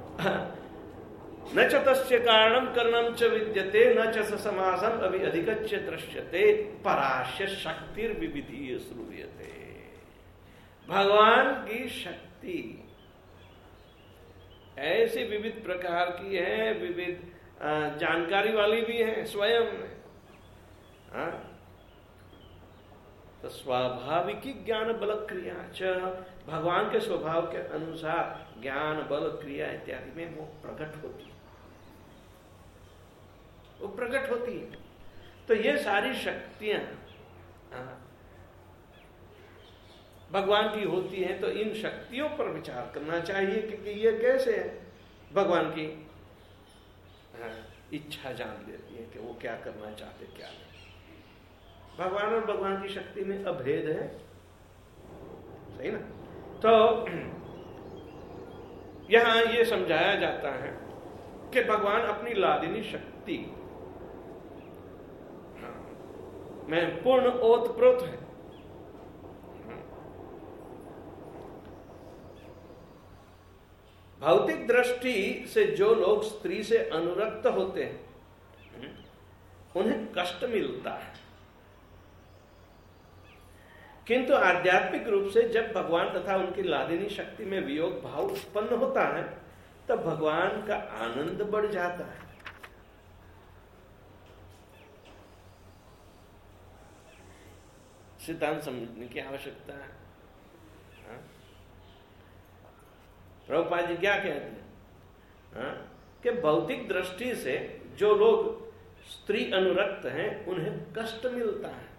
न च तस्य कारणम करणम च विद्यते, न च समासम अभी अधिकच्च दृश्यते, पराश्य शक्तिर विविधीय श्रूयते। भगवान की शक्ति ऐसी विविध प्रकार की है, विविध जानकारी वाली भी है स्वयं में। हाँ? तो स्वाभाविकी ज्ञान बल क्रिया च, भगवान के स्वभाव के अनुसार ज्ञान बल क्रिया इत्यादि में वो प्रकट होती है, वो प्रकट होती है। तो ये सारी शक्तियां भगवान की होती हैं। तो इन शक्तियों पर विचार करना चाहिए कि ये कैसे है। भगवान की इच्छा जान लेती है कि वो क्या करना चाहते क्या नहीं। भगवान और भगवान की शक्ति में अभेद है, सही ना? तो यहां ये समझाया जाता है कि भगवान अपनी लादिनी शक्ति में पूर्ण ओतप्रोत है। भौतिक दृष्टि से जो लोग स्त्री से अनुरक्त होते हैं उन्हें कष्ट मिलता है, किंतु आध्यात्मिक रूप से जब भगवान तथा उनकी लादिनी शक्ति में वियोग भाव उत्पन्न होता है तब भगवान का आनंद बढ़ जाता है। सिद्धांत समझने की आवश्यकता है। हाँ? प्रभुपाद जी क्या कहते हैं? हाँ? कि भौतिक दृष्टि से जो लोग स्त्री अनुरक्त हैं उन्हें कष्ट मिलता है।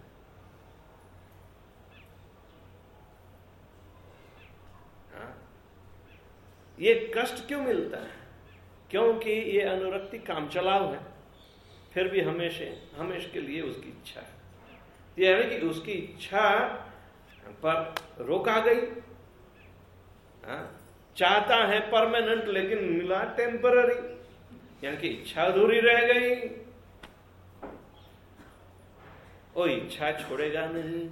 हाँ? ये कष्ट क्यों मिलता है? क्योंकि ये अनुरक्ति काम चलाव है, फिर भी हमेशा हमेशा के लिए उसकी इच्छा है, यानी कि उसकी इच्छा पर रोका गई। हाँ? चाहता है परमानेंट लेकिन मिला टेम्पररी, यानी कि इच्छा अधूरी रह गई। वो इच्छा छोड़ेगा नहीं,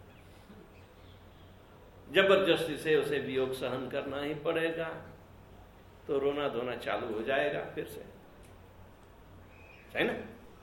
जबरदस्ती से उसे वियोग सहन करना ही पड़ेगा, तो रोना धोना चालू हो जाएगा फिर से, है ना?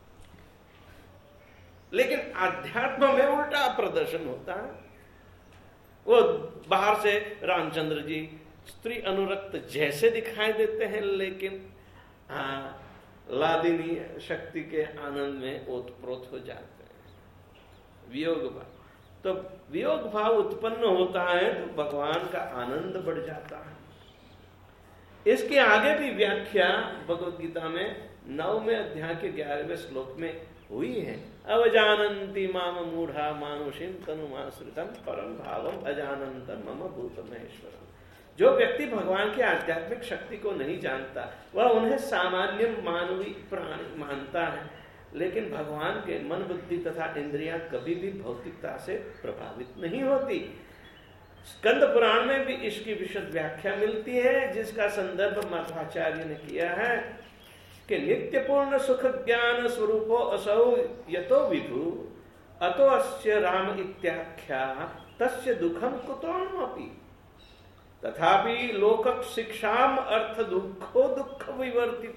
लेकिन अध्यात्म में उल्टा प्रदर्शन होता है। वो बाहर से रामचंद्र जी स्त्री अनुरक्त जैसे दिखाई देते हैं, लेकिन हाँ, लादिनी शक्ति के आनंद में ओतप्रोत हो जाते हैं। वियोग भाव, तो वियोग भाव उत्पन्न होता है तो भगवान का आनंद बढ़ जाता है। इसके आगे भी व्याख्या भगवद गीता में नौवें अध्याय के ग्यारहवें श्लोक में हुई है। अवजानन्ति माम मूढ़ा मानुषीं तनुमाश्रितं परम भावम अजानन्तं मम भूतमहेश्वरम्। जो व्यक्ति भगवान की आध्यात्मिक शक्ति को नहीं जानता वह उन्हें सामान्य मानवीय प्राणी मानता है, लेकिन भगवान के मन बुद्धि तथा इंद्रियां कभी भी भौतिकता से प्रभावित नहीं होती। स्कंद पुराण में भी इसकी विशद व्याख्या मिलती है, जिसका संदर्भ मध्वाचार्य ने किया है कि नित्य पूर्ण सुख ज्ञान स्वरूपो असौ यतो विभु अतो अस्य राम इत्याख्या तस्य दुखम कुतोऽपि तथापि लोक शिक्षाम अर्थ दुखो दुख विवर्तित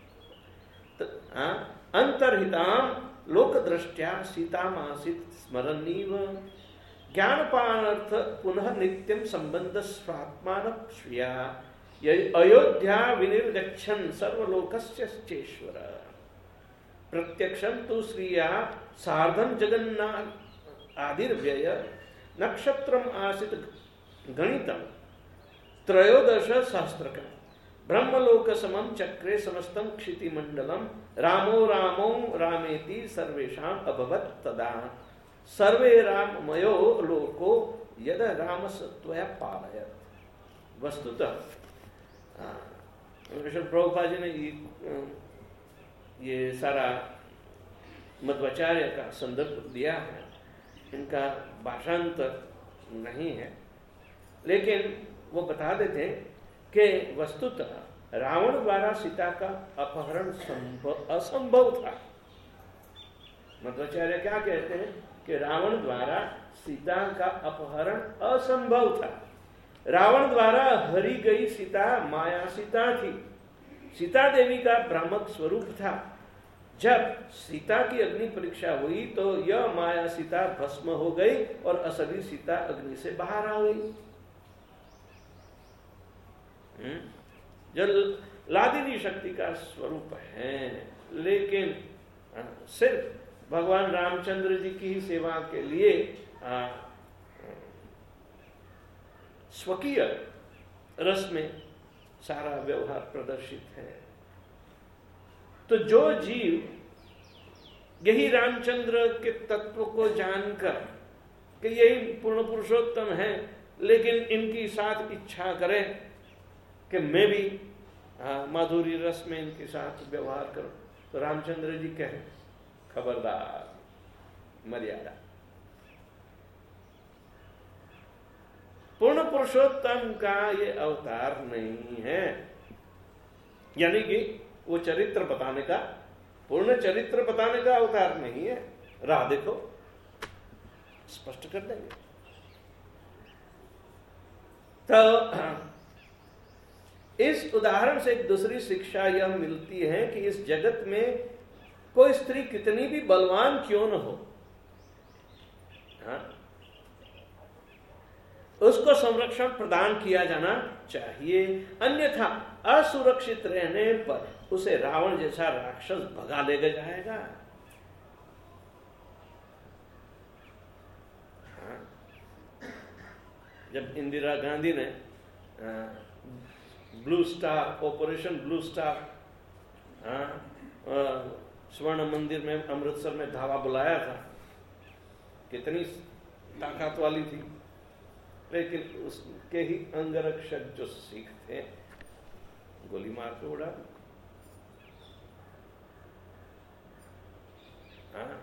अंतर्हिताम लोक दृष्टया सीतामासित स्मरनीव ज्ञानपानर्थ पुनः नित्यम संबंध स्वात्मान श्रिया अयोध्या विनिर्गच्छन् सर्वलोकस्य चेश्वर प्रत्यक्षं तु श्रिया सार्धं जगन्नाथ आदिर्व्यय नक्षत्रम आसित गणितम त्रयोदश सहस्त्रकं ब्रह्मलोक समम चक्रे समस्तम क्षितिमंडलम रामो रामो रामेति सर्वेषां अभवत् तदा सर्वे राममयो लोको यद राम सत्वया पालयत्। वस्तुतः प्रभुपाद जी ने ये, ये सारा मध्वाचार्य का संदर्भ दिया है, इनका भाषांतर नहीं है, लेकिन वो बता देते हैं कि वस्तुतः रावण द्वारा सीता का अपहरण असंभव था। मध्वाचार्य क्या कहते हैं कि रावण द्वारा सीता का अपहरण असंभव था। रावण द्वारा हरी गई सीता माया सीता थी। सीता देवी का भ्रामक स्वरूप था। जब सीता की अग्नि परीक्षा हुई तो यह माया सीता भस्म हो गई और असली सीता अग्नि से बाहर आ गई। जो लादिनी शक्ति का स्वरूप है, लेकिन सिर्फ भगवान रामचंद्र जी की ही सेवा के लिए आ, स्वकीय रस में सारा व्यवहार प्रदर्शित है। तो जो जीव यही रामचंद्र के तत्व को जानकर कि यही पूर्ण पुरुषोत्तम है, लेकिन इनकी साथ इच्छा करें कि मैं भी माधुरी रस में इनके साथ व्यवहार करूं, तो रामचंद्र जी कहें खबरदार, मर्यादा। पूर्ण पुरुषोत्तम का ये अवतार नहीं है, यानी कि वो चरित्र बताने का, पूर्ण चरित्र बताने का अवतार नहीं है। राह देखो, स्पष्ट कर देंगे। तो इस उदाहरण से एक दूसरी शिक्षा यह मिलती है कि इस जगत में कोई स्त्री कितनी भी बलवान क्यों न हो, हाँ? उसको संरक्षण प्रदान किया जाना चाहिए, अन्यथा असुरक्षित रहने पर उसे रावण जैसा राक्षस भगा ले जाएगा। जब इंदिरा गांधी ने blue star, operation blue star स्वर्ण मंदिर में अमृतसर में धावा बुलाया था, कितनी ताकत वाली थी, लेकिन उसके ही अंगरक्षक जो सिख थे गोली मार के उड़ा। हाँ,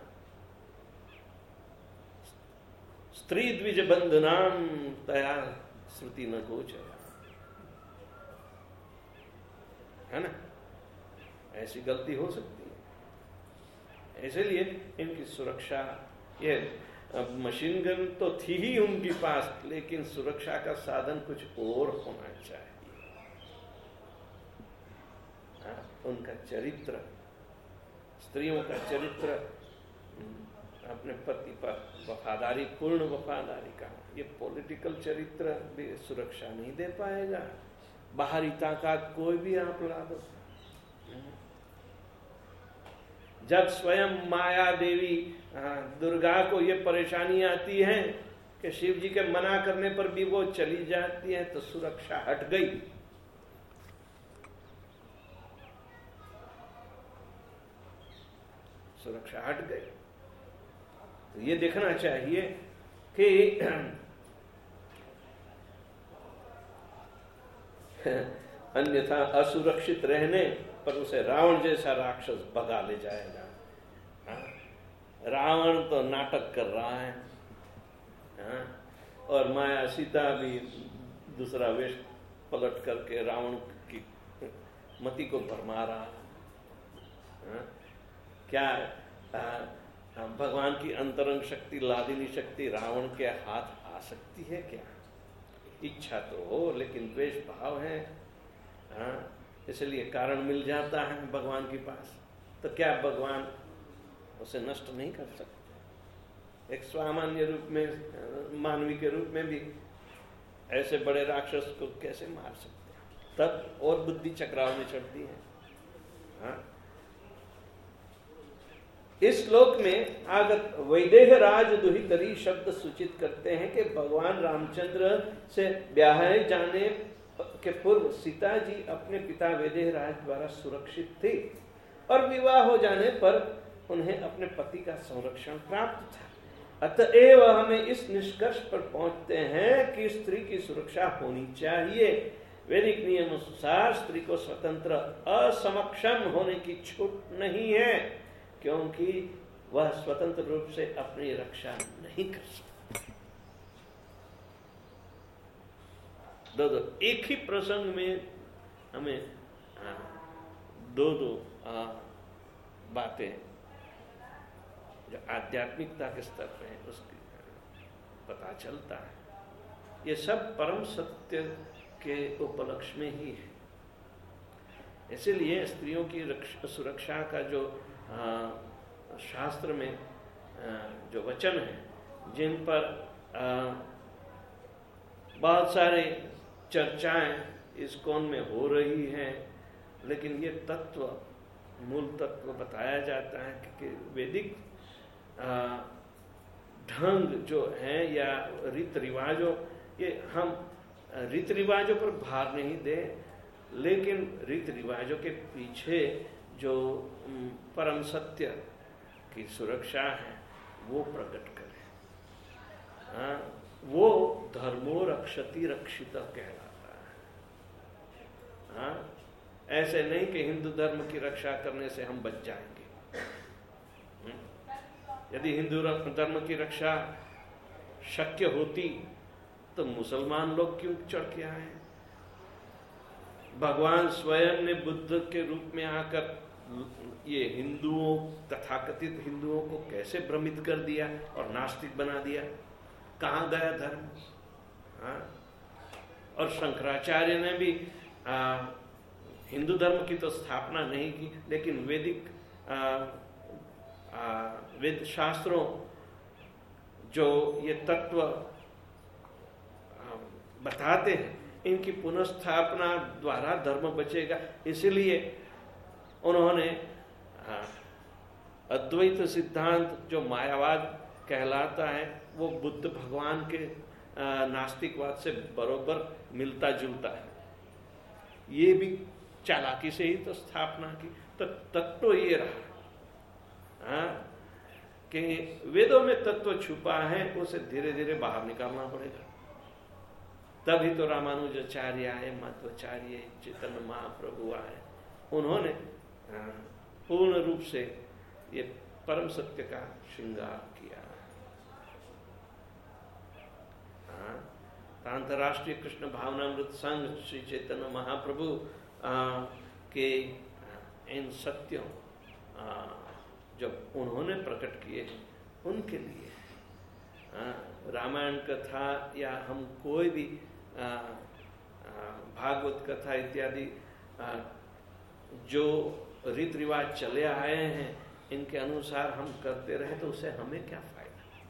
स्त्री द्विज बंधनाम तया श्रुति न गोचर, है ना, ऐसी गलती हो सकती है। इसलिए इनकी सुरक्षा, ये मशीन गन तो थी ही उनके पास, लेकिन सुरक्षा का साधन कुछ और होना चाहिए। हाँ, उनका चरित्र, स्त्रियों का चरित्र, अपने पति पर वफादारी, पूर्ण वफादारी का, ये पॉलिटिकल चरित्र भी सुरक्षा नहीं दे पाएगा। बाहरी ताकत कोई भी आप ला दो, जब स्वयं माया देवी दुर्गा को ये परेशानी आती है कि शिव जी के मना करने पर भी वो चली जाती है, तो सुरक्षा हट गई। सुरक्षा हट गई। तो ये देखना चाहिए कि अन्यथा असुरक्षित रहने पर उसे रावण जैसा राक्षस भगा ले जाएगा। हाँ? रावण तो नाटक कर रहा है, हाँ? और माया सीता भी दूसरा वेश पलट करके रावण की मति को भरमा रहा है। हाँ? क्या आ, भगवान की अंतरंग शक्ति, लादिनी शक्ति रावण के हाथ आ सकती है क्या? इच्छा तो हो, लेकिन द्वेष भाव है, हाँ, इसलिए कारण मिल जाता है भगवान के पास। तो क्या भगवान उसे नष्ट नहीं कर सकते? एक सामान्य रूप में, मानवी के रूप में भी ऐसे बड़े राक्षस को कैसे मार सकते हैं? तब और बुद्धि चक्राव में चढ़ती है। हाँ? इस श्लोक में आगत वैदेह राज दुहितरी शब्द सूचित करते हैं कि भगवान रामचंद्र से ब्याह जाने के पूर्व सीता जी अपने पिता वैदेह राज द्वारा सुरक्षित थी और विवाह हो जाने पर उन्हें अपने पति का संरक्षण प्राप्त था। अतएव हमें इस निष्कर्ष पर पहुंचते हैं कि स्त्री की सुरक्षा होनी चाहिए। वैदिक नियम अनुसार स्त्री को स्वतंत्र असमक्षम होने की छूट नहीं है, क्योंकि वह स्वतंत्र रूप से अपनी रक्षा नहीं कर सकती। दो दो एक ही प्रसंग में हमें आ, दो दो आ, बातें जो आध्यात्मिकता के स्तर पे है उसकी पता चलता है। ये सब परम सत्य के उपलक्ष्य में ही है। इसीलिए स्त्रियों की सुरक्षा का जो आ, शास्त्र में आ, जो वचन है, जिन पर आ, बहुत सारे चर्चाएं इस कौन में हो रही हैं, लेकिन ये तत्व, मूल तत्व बताया जाता है कि, कि वैदिक ढंग जो है या रीति रिवाजों, ये हम रीति रिवाजों पर भार नहीं दें, लेकिन रीति रिवाजों के पीछे जो परम सत्य की सुरक्षा है वो प्रकट करें। हाँ, वो धर्मो रक्षति रक्षित कहलाता है। हाँ, ऐसे नहीं कि हिंदू धर्म की रक्षा करने से हम बच जाएंगे। यदि हिंदू धर्म की रक्षा शक्य होती तो मुसलमान लोग क्यों चढ़ के आए? भगवान स्वयं ने बुद्ध के रूप में आकर ये हिंदुओं, तथाकथित हिंदुओं को कैसे भ्रमित कर दिया और नास्तिक बना दिया। कहाँ गया धर्म? हाँ? और शंकराचार्य ने भी आ, हिंदू धर्म की तो स्थापना नहीं की, लेकिन वैदिक आ, आ, वेद शास्त्रों जो ये तत्व बताते हैं, इनकी पुनर्स्थापना द्वारा धर्म बचेगा। इसलिए उन्होंने अद्वैत सिद्धांत जो मायावाद कहलाता है, वो बुद्ध भगवान के नास्तिकवाद से बरोबर मिलता जुलता है। ये भी चालाकी से ही तो स्थापना की। तो तत्व ये रहा हाँ, कि वेदों में तत्व छुपा है, उसे धीरे धीरे बाहर निकालना पड़ेगा। तभी तो रामानुजाचार्य आए, मध्वाचार्य, चैतन्य महाप्रभु आए, उन्होंने पूर्ण रूप से ये परम सत्य का श्रृंगार किया। हाँ, अंतर्राष्ट्रीय कृष्ण भावनामृत संघ श्री चैतन्य महाप्रभु आ, के इन सत्यों आ, जब उन्होंने प्रकट किए उनके लिए आ, रामायण कथा या हम कोई भी आ, आ, भागवत कथा इत्यादि जो रीति रिवाज चले आए हैं, इनके अनुसार हम करते रहे तो उससे हमें क्या फायदा।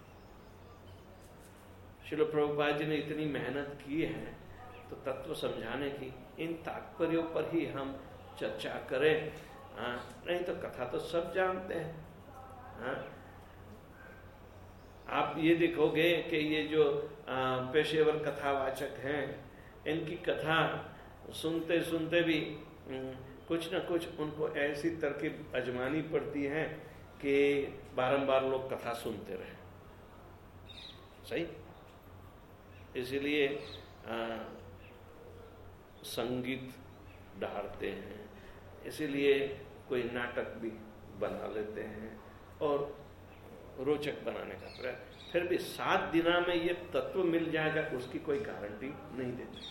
श्रील प्रभुपाद जी ने इतनी मेहनत की है तो तत्व समझाने की, इन तात्पर्यों पर ही हम चर्चा करें। हाँ, नहीं तो कथा तो सब जानते हैं। हाँ, आप ये देखोगे कि ये जो पेशेवर कथावाचक हैं, इनकी कथा सुनते सुनते भी कुछ न कुछ उनको ऐसी तरकीब आजमानी पड़ती है कि बारंबार लोग कथा सुनते रहे। सही, इसीलिए संगीत ढालते हैं, इसीलिए कोई नाटक भी बना लेते हैं और रोचक बनाने का प्रयास। फिर भी सात दिना में ये तत्व मिल जाएगा उसकी कोई गारंटी नहीं देते।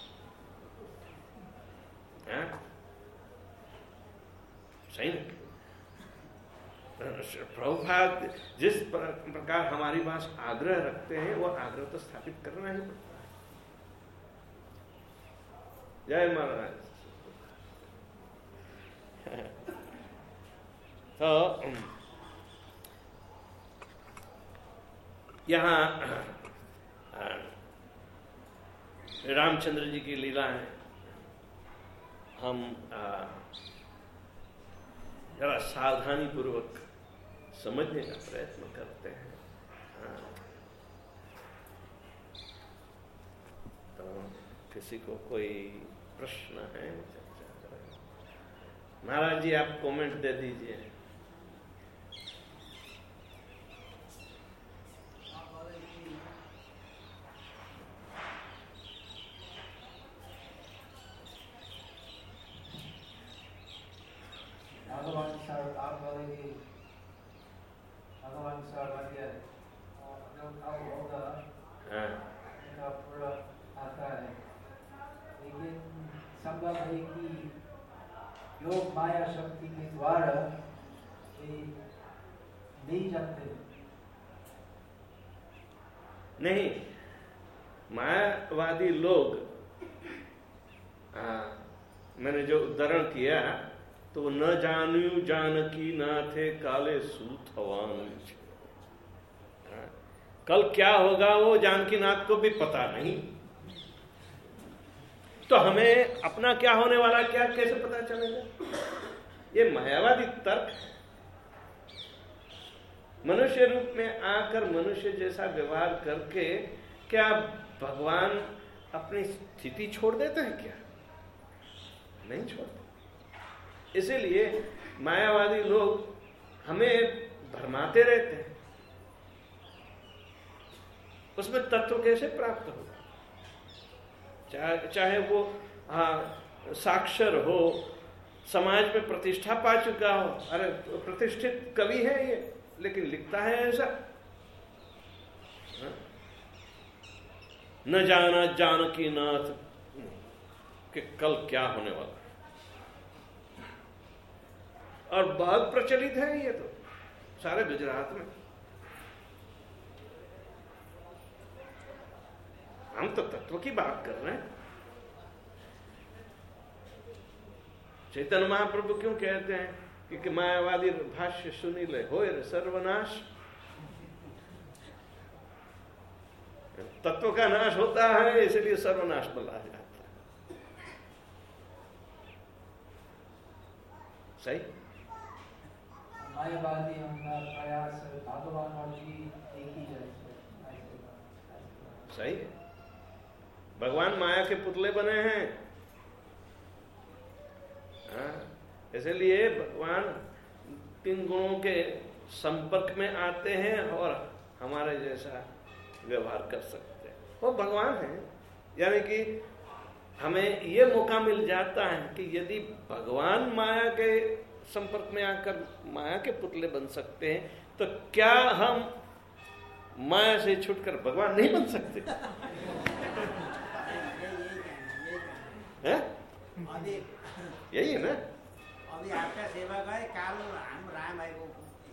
हाँ? सही ना? प्रभुपाद जिस प्रकार हमारी पास आग्रह रखते हैं, वो आग्रह तो स्थापित करना ही पड़ता है। जय महाराज। तो यहाँ रामचंद्र जी की लीला है, हम जरा सावधानी पूर्वक समझने का प्रयत्न करते हैं। तो किसी को कोई प्रश्न है, चर्चा करें। महाराज जी आप कमेंट दे दीजिए। माया शक्ति के द्वारा नहीं जाते। नहीं, मायावादी लोग आ, मैंने जो उदाहरण किया तो न जानू जानकी नाथे काले सूत हवान। कल क्या होगा वो जानकी नाथ को भी पता नहीं, तो हमें अपना क्या होने वाला क्या कैसे पता चलेगा? ये मायावादी तर्क। मनुष्य रूप में आकर मनुष्य जैसा व्यवहार करके क्या भगवान अपनी स्थिति छोड़ देते हैं क्या? नहीं छोड़ते। इसीलिए मायावादी लोग हमें भरमाते रहते हैं। उसमें तत्व कैसे प्राप्त होगा? चाहे चाहे वो हाँ साक्षर हो, समाज में प्रतिष्ठा पा चुका हो। अरे प्रतिष्ठित कवि है ये, लेकिन लिखता है ऐसा। हाँ? न जाना जानकी नाथ कि कल क्या होने वाला, और बहुत प्रचलित है ये तो सारे गुजरात में। हम तो तत्व की बात कर रहे हैं। चैतन्य महाप्रभु क्यों कहते हैं क्योंकि मायावादी भाष्य सुनी ले होए रे सर्वनाश। तत्व का नाश होता है, इसलिए सर्वनाश बोला जाता है। सही। मायावादी प्रयास भगवान और जी एक ही जैसे। सही। भगवान माया के पुतले बने हैं। हाँ, इसलिए भगवान तीन गुणों के संपर्क में आते हैं और हमारे जैसा व्यवहार कर सकते हैं। वो भगवान है, यानी कि हमें ये मौका मिल जाता है कि यदि भगवान माया के संपर्क में आकर माया के पुतले बन सकते हैं, तो क्या हम माया से छूटकर भगवान नहीं बन सकते? है? यही है ना? अभी आपका सेवा गए काल हम राम भाई को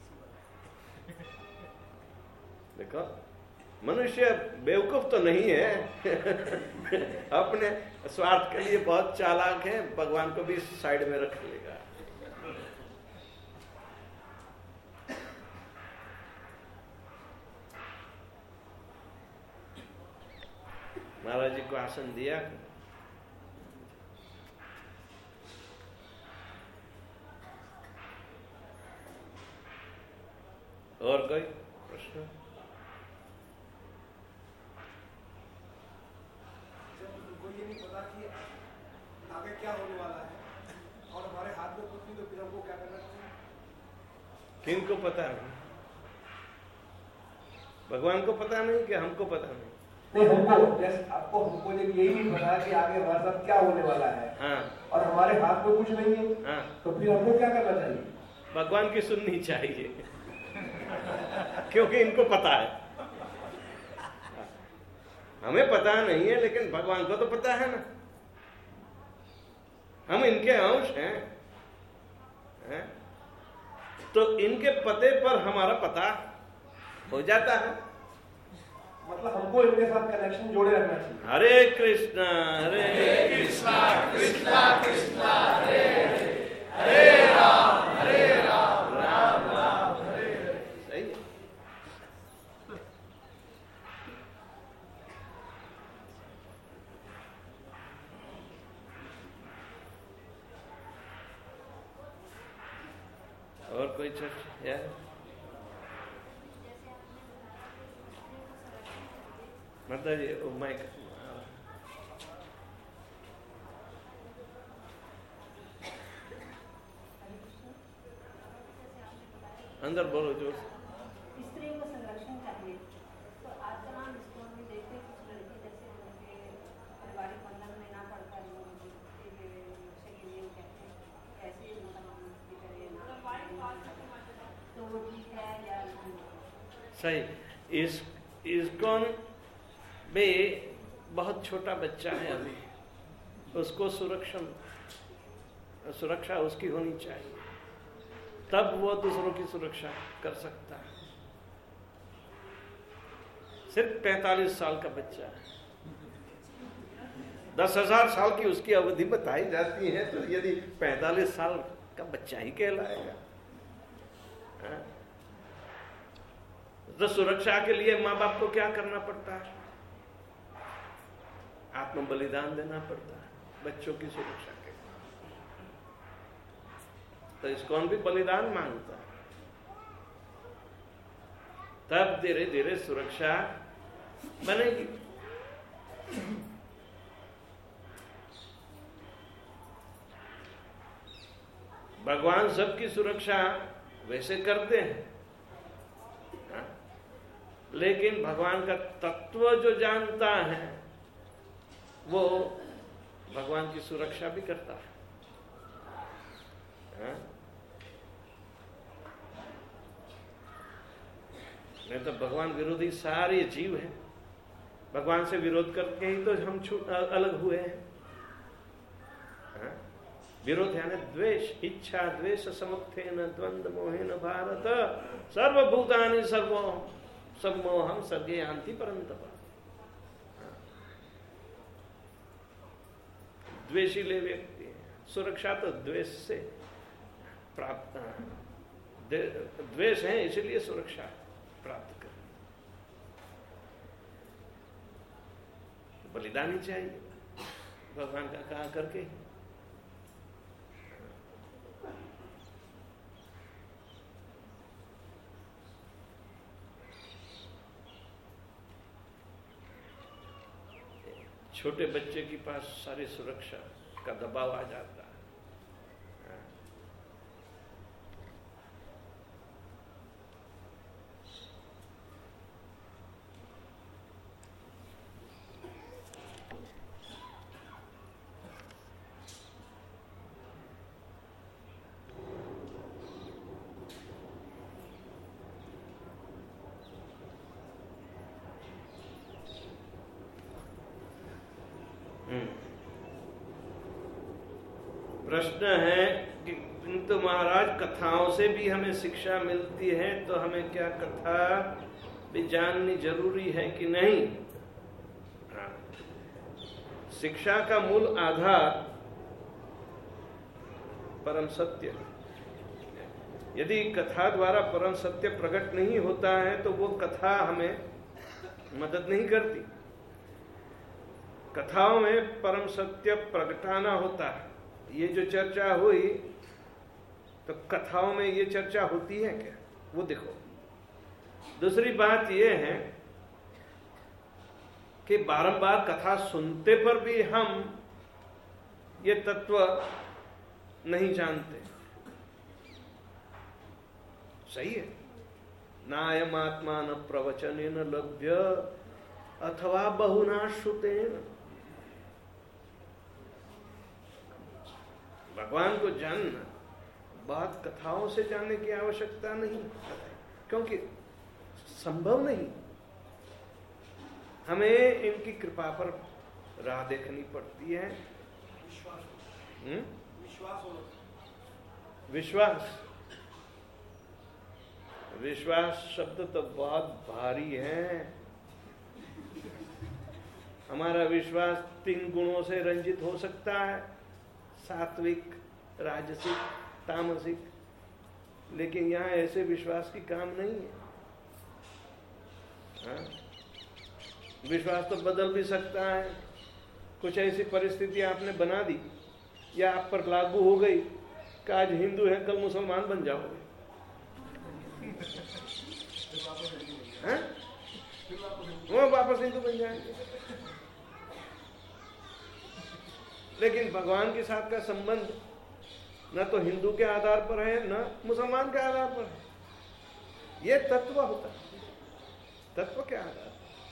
देखो, मनुष्य बेवकूफ तो नहीं है। अपने स्वार्थ के लिए बहुत चालाक है, भगवान को भी साइड में रख लेगा। महाराज जी को आसन दिया। और कोई प्रश्न? हमको ये नहीं पता कि आगे क्या होने वाला है और हमारे हाथ में कुछ नहीं, तो फिर हमको क्या करना चाहिए? किनको पता नहीं? भगवान को पता नहीं कि हमको पता नहीं? नहीं, हमको जैसे आपको हमको जब यही नहीं पता कि आगे हमारे साथ क्या होने वाला है, हाँ, और हमारे हाथ में कुछ नहीं है, हाँ, तो फिर हमको क्या करना चाहिए? भगवान की सुननी चाहिए। क्योंकि इनको पता है। हमें पता नहीं है, लेकिन भगवान को तो पता है ना। हम इनके अंश हैं, हैं? तो इनके पते पर हमारा पता हो जाता है। मतलब हमको इनके साथ कनेक्शन जोड़े रखना चाहिए। हरे कृष्णा हरे कृष्णा कृष्णा कृष्णा हरे हरे राम हरे राम राम राम हरे हरे। सही है। और कोई चर्चा है? मतलब ये माइक अंदर बोलो जोर से। स्त्री को संरक्षण चाहिए, तो आजकल हम स्कूल में देखते हैं कुछ लड़की जैसे उनके पारिवारिक बंधन में ना पड़ता है, कहते हैं ऐसे तो वो ठीक है या नहीं? सही। इस इस्कॉन में बहुत छोटा बच्चा है अभी, उसको सुरक्षा सुरक्षा उसकी होनी चाहिए, तब वो दूसरों की सुरक्षा कर सकता है। सिर्फ पैंतालीस साल का बच्चा है, दस हजार साल की उसकी अवधि बताई जाती है, तो यदि पैंतालीस साल का बच्चा ही कहलाएगा। हाँ? तो सुरक्षा के लिए माँ बाप को क्या करना पड़ता है? आत्म बलिदान देना पड़ता है बच्चों की सुरक्षा के लिए। तो इस्कॉन भी बलिदान मांगता है, तब धीरे धीरे सुरक्षा बनेगी। भगवान सबकी सुरक्षा वैसे करते हैं, हाँ? लेकिन भगवान का तत्व जो जानता है वो भगवान की सुरक्षा भी करता है, हाँ? नहीं तो भगवान विरोधी सारे जीव हैं, भगवान से विरोध करके ही तो हम छूट अलग हुए हैं, हाँ? विरोध यानी द्वेष, इच्छा द्वेष समुत्थेन द्वंद्व मोहेन भारत सर्वभूतानि सर्वो सम्मोहम सर्गे यान्ति परन्तप। द्वेषीले व्यक्ति, सुरक्षा तो द्वेष से प्राप्त, द्वेष है इसलिए सुरक्षा प्राप्त कर। बलिदान ही चाहिए भगवान का कहा करके। छोटे बच्चे के पास सारी सुरक्षा का दबाव आ जाता है। प्रश्न है कि किंतु महाराज कथाओं से भी हमें शिक्षा मिलती है, तो हमें क्या कथा भी जाननी जरूरी है कि नहीं? हाँ। शिक्षा का मूल आधार परम सत्य। यदि कथा द्वारा परम सत्य प्रकट नहीं होता है तो वो कथा हमें मदद नहीं करती। कथाओं में परम सत्य प्रकटाना होता है। ये जो चर्चा हुई तो कथाओं में ये चर्चा होती है क्या? वो देखो। दूसरी बात ये है कि बारंबार कथा सुनते पर भी हम ये तत्व नहीं जानते। सही है। नायम आत्मा न प्रवचनेन लभ्य अथवा बहुना श्रुतेन। भगवान को जानना बात कथाओं से जानने की आवश्यकता नहीं, क्योंकि संभव नहीं। हमें इनकी कृपा पर राह देखनी पड़ती है। हुँ? विश्वास होना। विश्वास विश्वास शब्द तो बहुत भारी है। हमारा विश्वास तीन गुणों से रंजित हो सकता है, सात्विक, राजसिक, तामसिक, लेकिन यहाँ ऐसे विश्वास की काम नहीं है। हाँ? विश्वास तो बदल भी सकता है। कुछ ऐसी परिस्थिति आपने बना दी या आप पर लागू हो गई कि आज हिंदू है कल मुसलमान बन जाओगे। हाँ? वो वापस हिंदू बन जाएंगे। लेकिन भगवान के साथ का संबंध न तो हिंदू के आधार पर है न मुसलमान के आधार पर है। ये तत्व होता है, तत्व के आधार।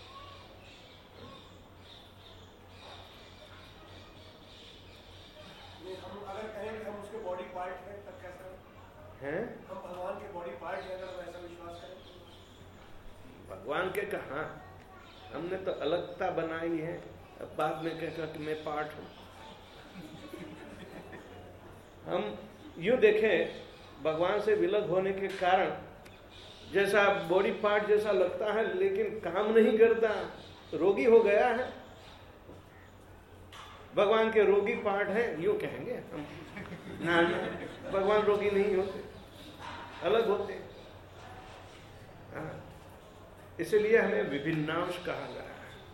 हम अगर कहें कि हम उसके बॉडी पार्ट हैं तब कैसा है? हम भगवान के बॉडी पार्ट हैं अगर हम ऐसा विश्वास करें? भगवान के कहा, हमने तो अलगता बनाई है। अब बाद में कहकर कि मैं पार्ट हूं। हम यूं देखें, भगवान से विलग होने के कारण जैसा बॉडी पार्ट जैसा लगता है लेकिन काम नहीं करता, रोगी हो गया है। भगवान के रोगी पार्ट हैं यूं कहेंगे हम। ना, भगवान रोगी नहीं होते, अलग होते। हाँ, इसलिए हमें विभिन्नांश कहा गया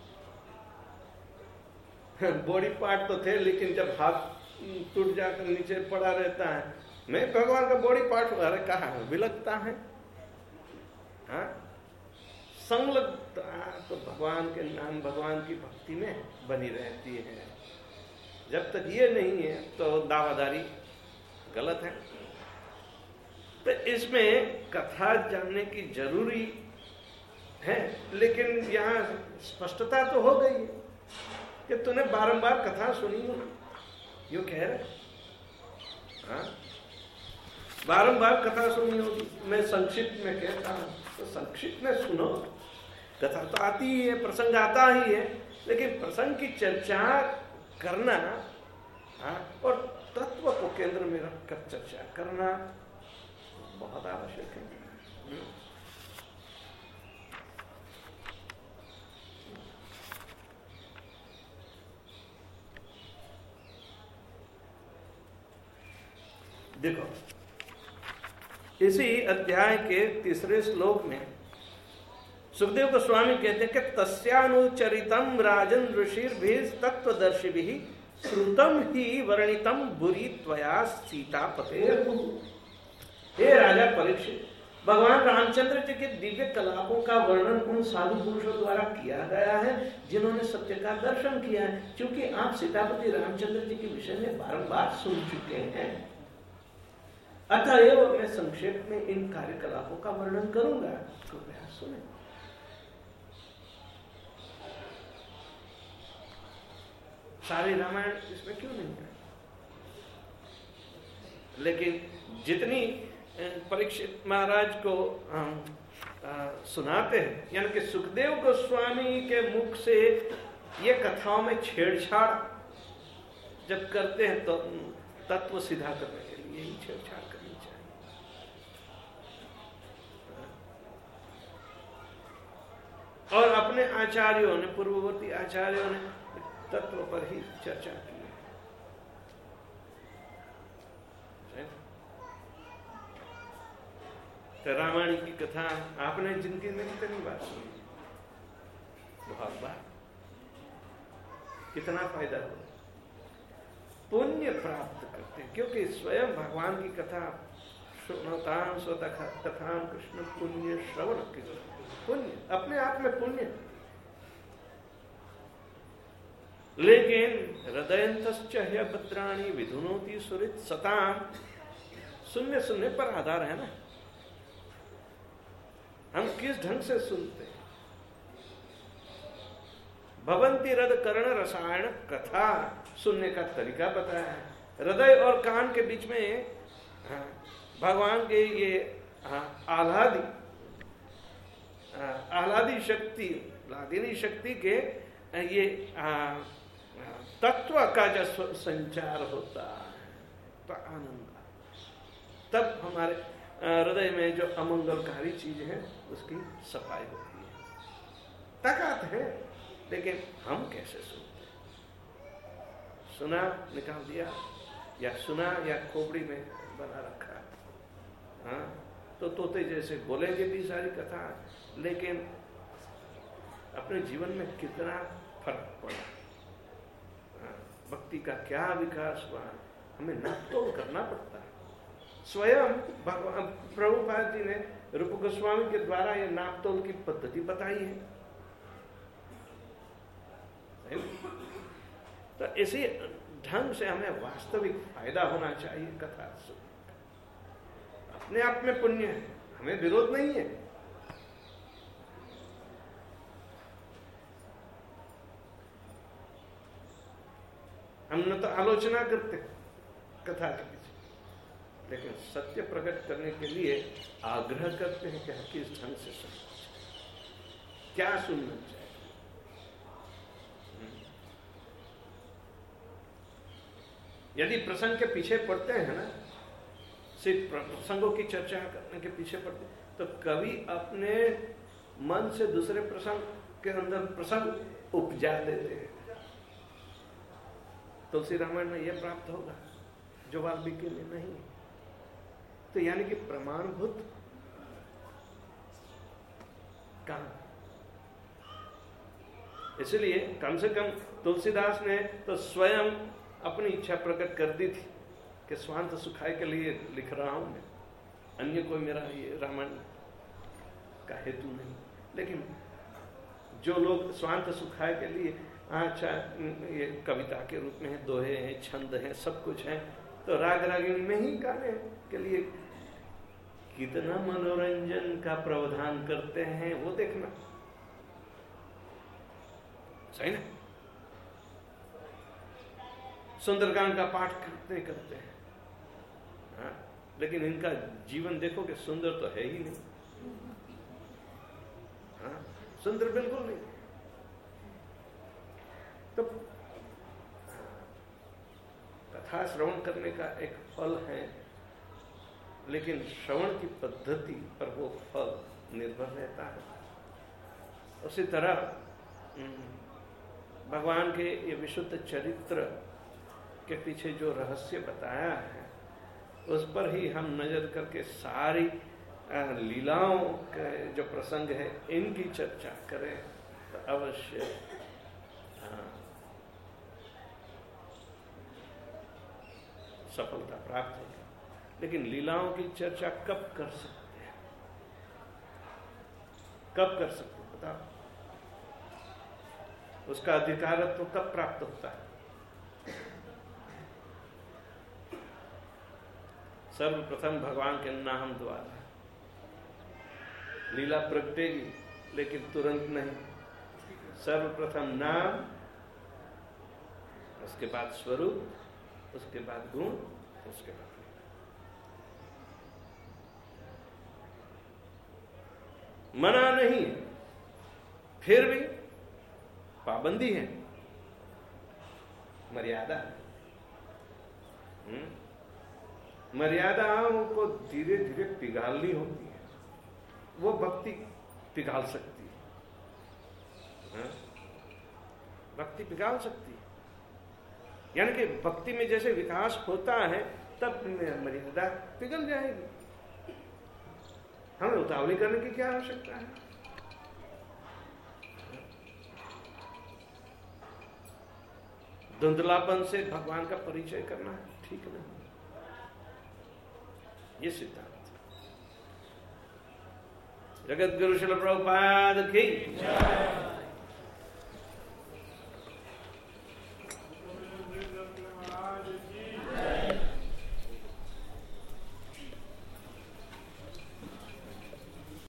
है। बॉडी पार्ट तो थे, लेकिन जब हाथ टूट जाकर नीचे पड़ा रहता है, मैं भगवान का बॉडी पार्ट अरे कहा है, विलगता है। हाँ? संलग्नता तो भगवान के नाम, भगवान की भक्ति में बनी रहती है। जब तक ये नहीं है तो दावादारी गलत है। तो इसमें कथा जानने की जरूरी है, लेकिन यहाँ स्पष्टता तो हो गई है कि तूने बारंबार कथा सुनी हो, यूं कह रहे। हाँ? बारंबार कथा सुनी होगी। मैं संक्षिप्त में कहता हूं तो संक्षिप्त में सुनो। कथा तो आती ही है, प्रसंग आता ही है, लेकिन प्रसंग की चर्चा करना, हाँ, और तत्व को केंद्र में रखकर चर्चा करना बहुत आवश्यक है। देखो, इसी अध्याय के तीसरे श्लोक में सुखदेव गोस्वामी कहते हैं कि तस्यानुचरितम राजन ऋषिर्भिः तत्वदर्शिभिः श्रुतम ही वर्णितम बुरी त्वया सीतापते। हे राजा परीक्षित, भगवान रामचंद्र जी के दिव्य कलापों का वर्णन उन साधु पुरुषों द्वारा किया गया है जिन्होंने सत्य का दर्शन किया है। क्योंकि आप सीतापति रामचंद्र जी के विषय में बारंबार सुन चुके हैं, अतएव मैं संक्षेप में इन कार्यकलापों का वर्णन करूंगा, कृपया सुने। सारी रामायण इसमें क्यों नहीं है, लेकिन जितनी परीक्षित महाराज को हम सुनाते हैं, यानी कि सुखदेव गोस्वामी के मुख से ये कथाओं में छेड़छाड़ जब करते हैं तो तत्व सीधा करने के लिए ही छेड़छाड़ करनी चाहिए। और अपने आचार्यों ने, पूर्ववर्ती आचार्यों ने तत्व पर ही चर्चा की। तो रामायण की कथा आपने जिंदगी में कितनी बार सुनी? बहुत बार। कितना फायदा हो, पुण्य प्राप्त करते हैं, क्योंकि स्वयं भगवान की कथा सुनताम स्वतः कथा कृष्ण पुण्य श्रवण की पुण्य अपने आप में पुण्य। लेकिन हृदयंतश्च ह्यभद्राणि विधुनोति सुहृत् सताम, सुनने सुनने पर आधार है ना, हम किस ढंग से सुनते हैं। भवंती हृदय कर्ण रसायन कथा, सुनने का तरीका बताया है। हृदय और कान के बीच में हाँ, भगवान के ये हाँ, आह्लादी आह्लादी शक्ति, आह्लादिनी शक्ति के ये हाँ, तत्व का जब संचार होता है तो आनंद, तब हमारे हृदय में जो अमंगलकारी चीज है उसकी सफाई होती है। ताकत है, लेकिन हम कैसे सुनते? सुना निकाल दिया, या सुना या खोपड़ी में बना रखा। हाँ, तो तोते जैसे बोलेंगे भी सारी कथा, लेकिन अपने जीवन में कितना फर्क पड़ा, हाँ, भक्ति का क्या विकास हुआ, हमें नापतोल करना पड़ता है। स्वयं भगवान प्रभुपाद जी ने रूप गोस्वामी के द्वारा ये नापतोल की पद्धति बताई है। तो इसी ढंग से हमें वास्तविक फायदा होना चाहिए कथा से। अपने आप में पुण्य है, हमें विरोध नहीं है। हम न तो आलोचना करते कथा के पीछे, लेकिन सत्य प्रकट करने के लिए आग्रह करते हैं कि किस ढंग से सुनना चाहिए, क्या सुनना चाहिए। यदि प्रसंग के पीछे पड़ते हैं ना, सिर्फ प्रसंगों की चर्चा करने के पीछे पड़ते, तो कवि अपने मन से दूसरे प्रसंग के अंदर प्रसंग उपजा देते हैं। तुलसी रामायण में यह प्राप्त होगा जो वाल्मीकि में नहीं। तो यानी कि प्रमाणभूत काम, इसलिए कम से कम तुलसीदास ने तो स्वयं अपनी इच्छा प्रकट कर दी थी कि स्वांत सुखाय के लिए लिख रहा हूं मैं, अन्य कोई मेरा ये रामायण का हेतु नहीं। लेकिन जो लोग स्वांत सुखाय के लिए, अच्छा ये कविता के रूप में है, दोहे हैं, छंद हैं, सब कुछ है, तो राग रागिणी में ही गाने के लिए कितना मनोरंजन का प्रावधान करते हैं वो देखना, सही ना। सुंदरकांड का पाठ करते करते हैं, हाँ, लेकिन इनका जीवन देखो कि सुंदर तो है ही नहीं, हाँ, सुंदर बिल्कुल नहीं। तो कथा श्रवण करने का एक फल है, लेकिन श्रवण की पद्धति पर वो फल निर्भर रहता है। उसी तरह भगवान के ये विशुद्ध चरित्र के पीछे जो रहस्य बताया है उस पर ही हम नजर करके सारी लीलाओं के जो प्रसंग है इनकी चर्चा करें तो अवश्य सफलता प्राप्त होगी। लेकिन लीलाओं की चर्चा कब कर सकते हैं? कब कर सकते बताओ? उसका अधिकारत्व तो कब प्राप्त होता है? सर्वप्रथम भगवान के नाम द्वारा लीला प्रगटेगी, लेकिन तुरंत नहीं। सर्वप्रथम नाम, उसके बाद स्वरूप, उसके बाद गुण, उसके बाद मना नहीं है, फिर भी पाबंदी है, मर्यादा। हम्म? मर्यादाओं को धीरे धीरे पिघालनी होती है, वो भक्ति पिघाल सकती है। हाँ? भक्ति पिघाल सकती है, यानी कि भक्ति में जैसे विकास होता है तब मर्यादा पिघल जाएगी। हमें उतावली करने की क्या आवश्यकता है? धुंधलापन से भगवान का परिचय करना ठीक नहीं। ये सिद्धांत जगत गुरु श्रील प्रभुपाद की जय।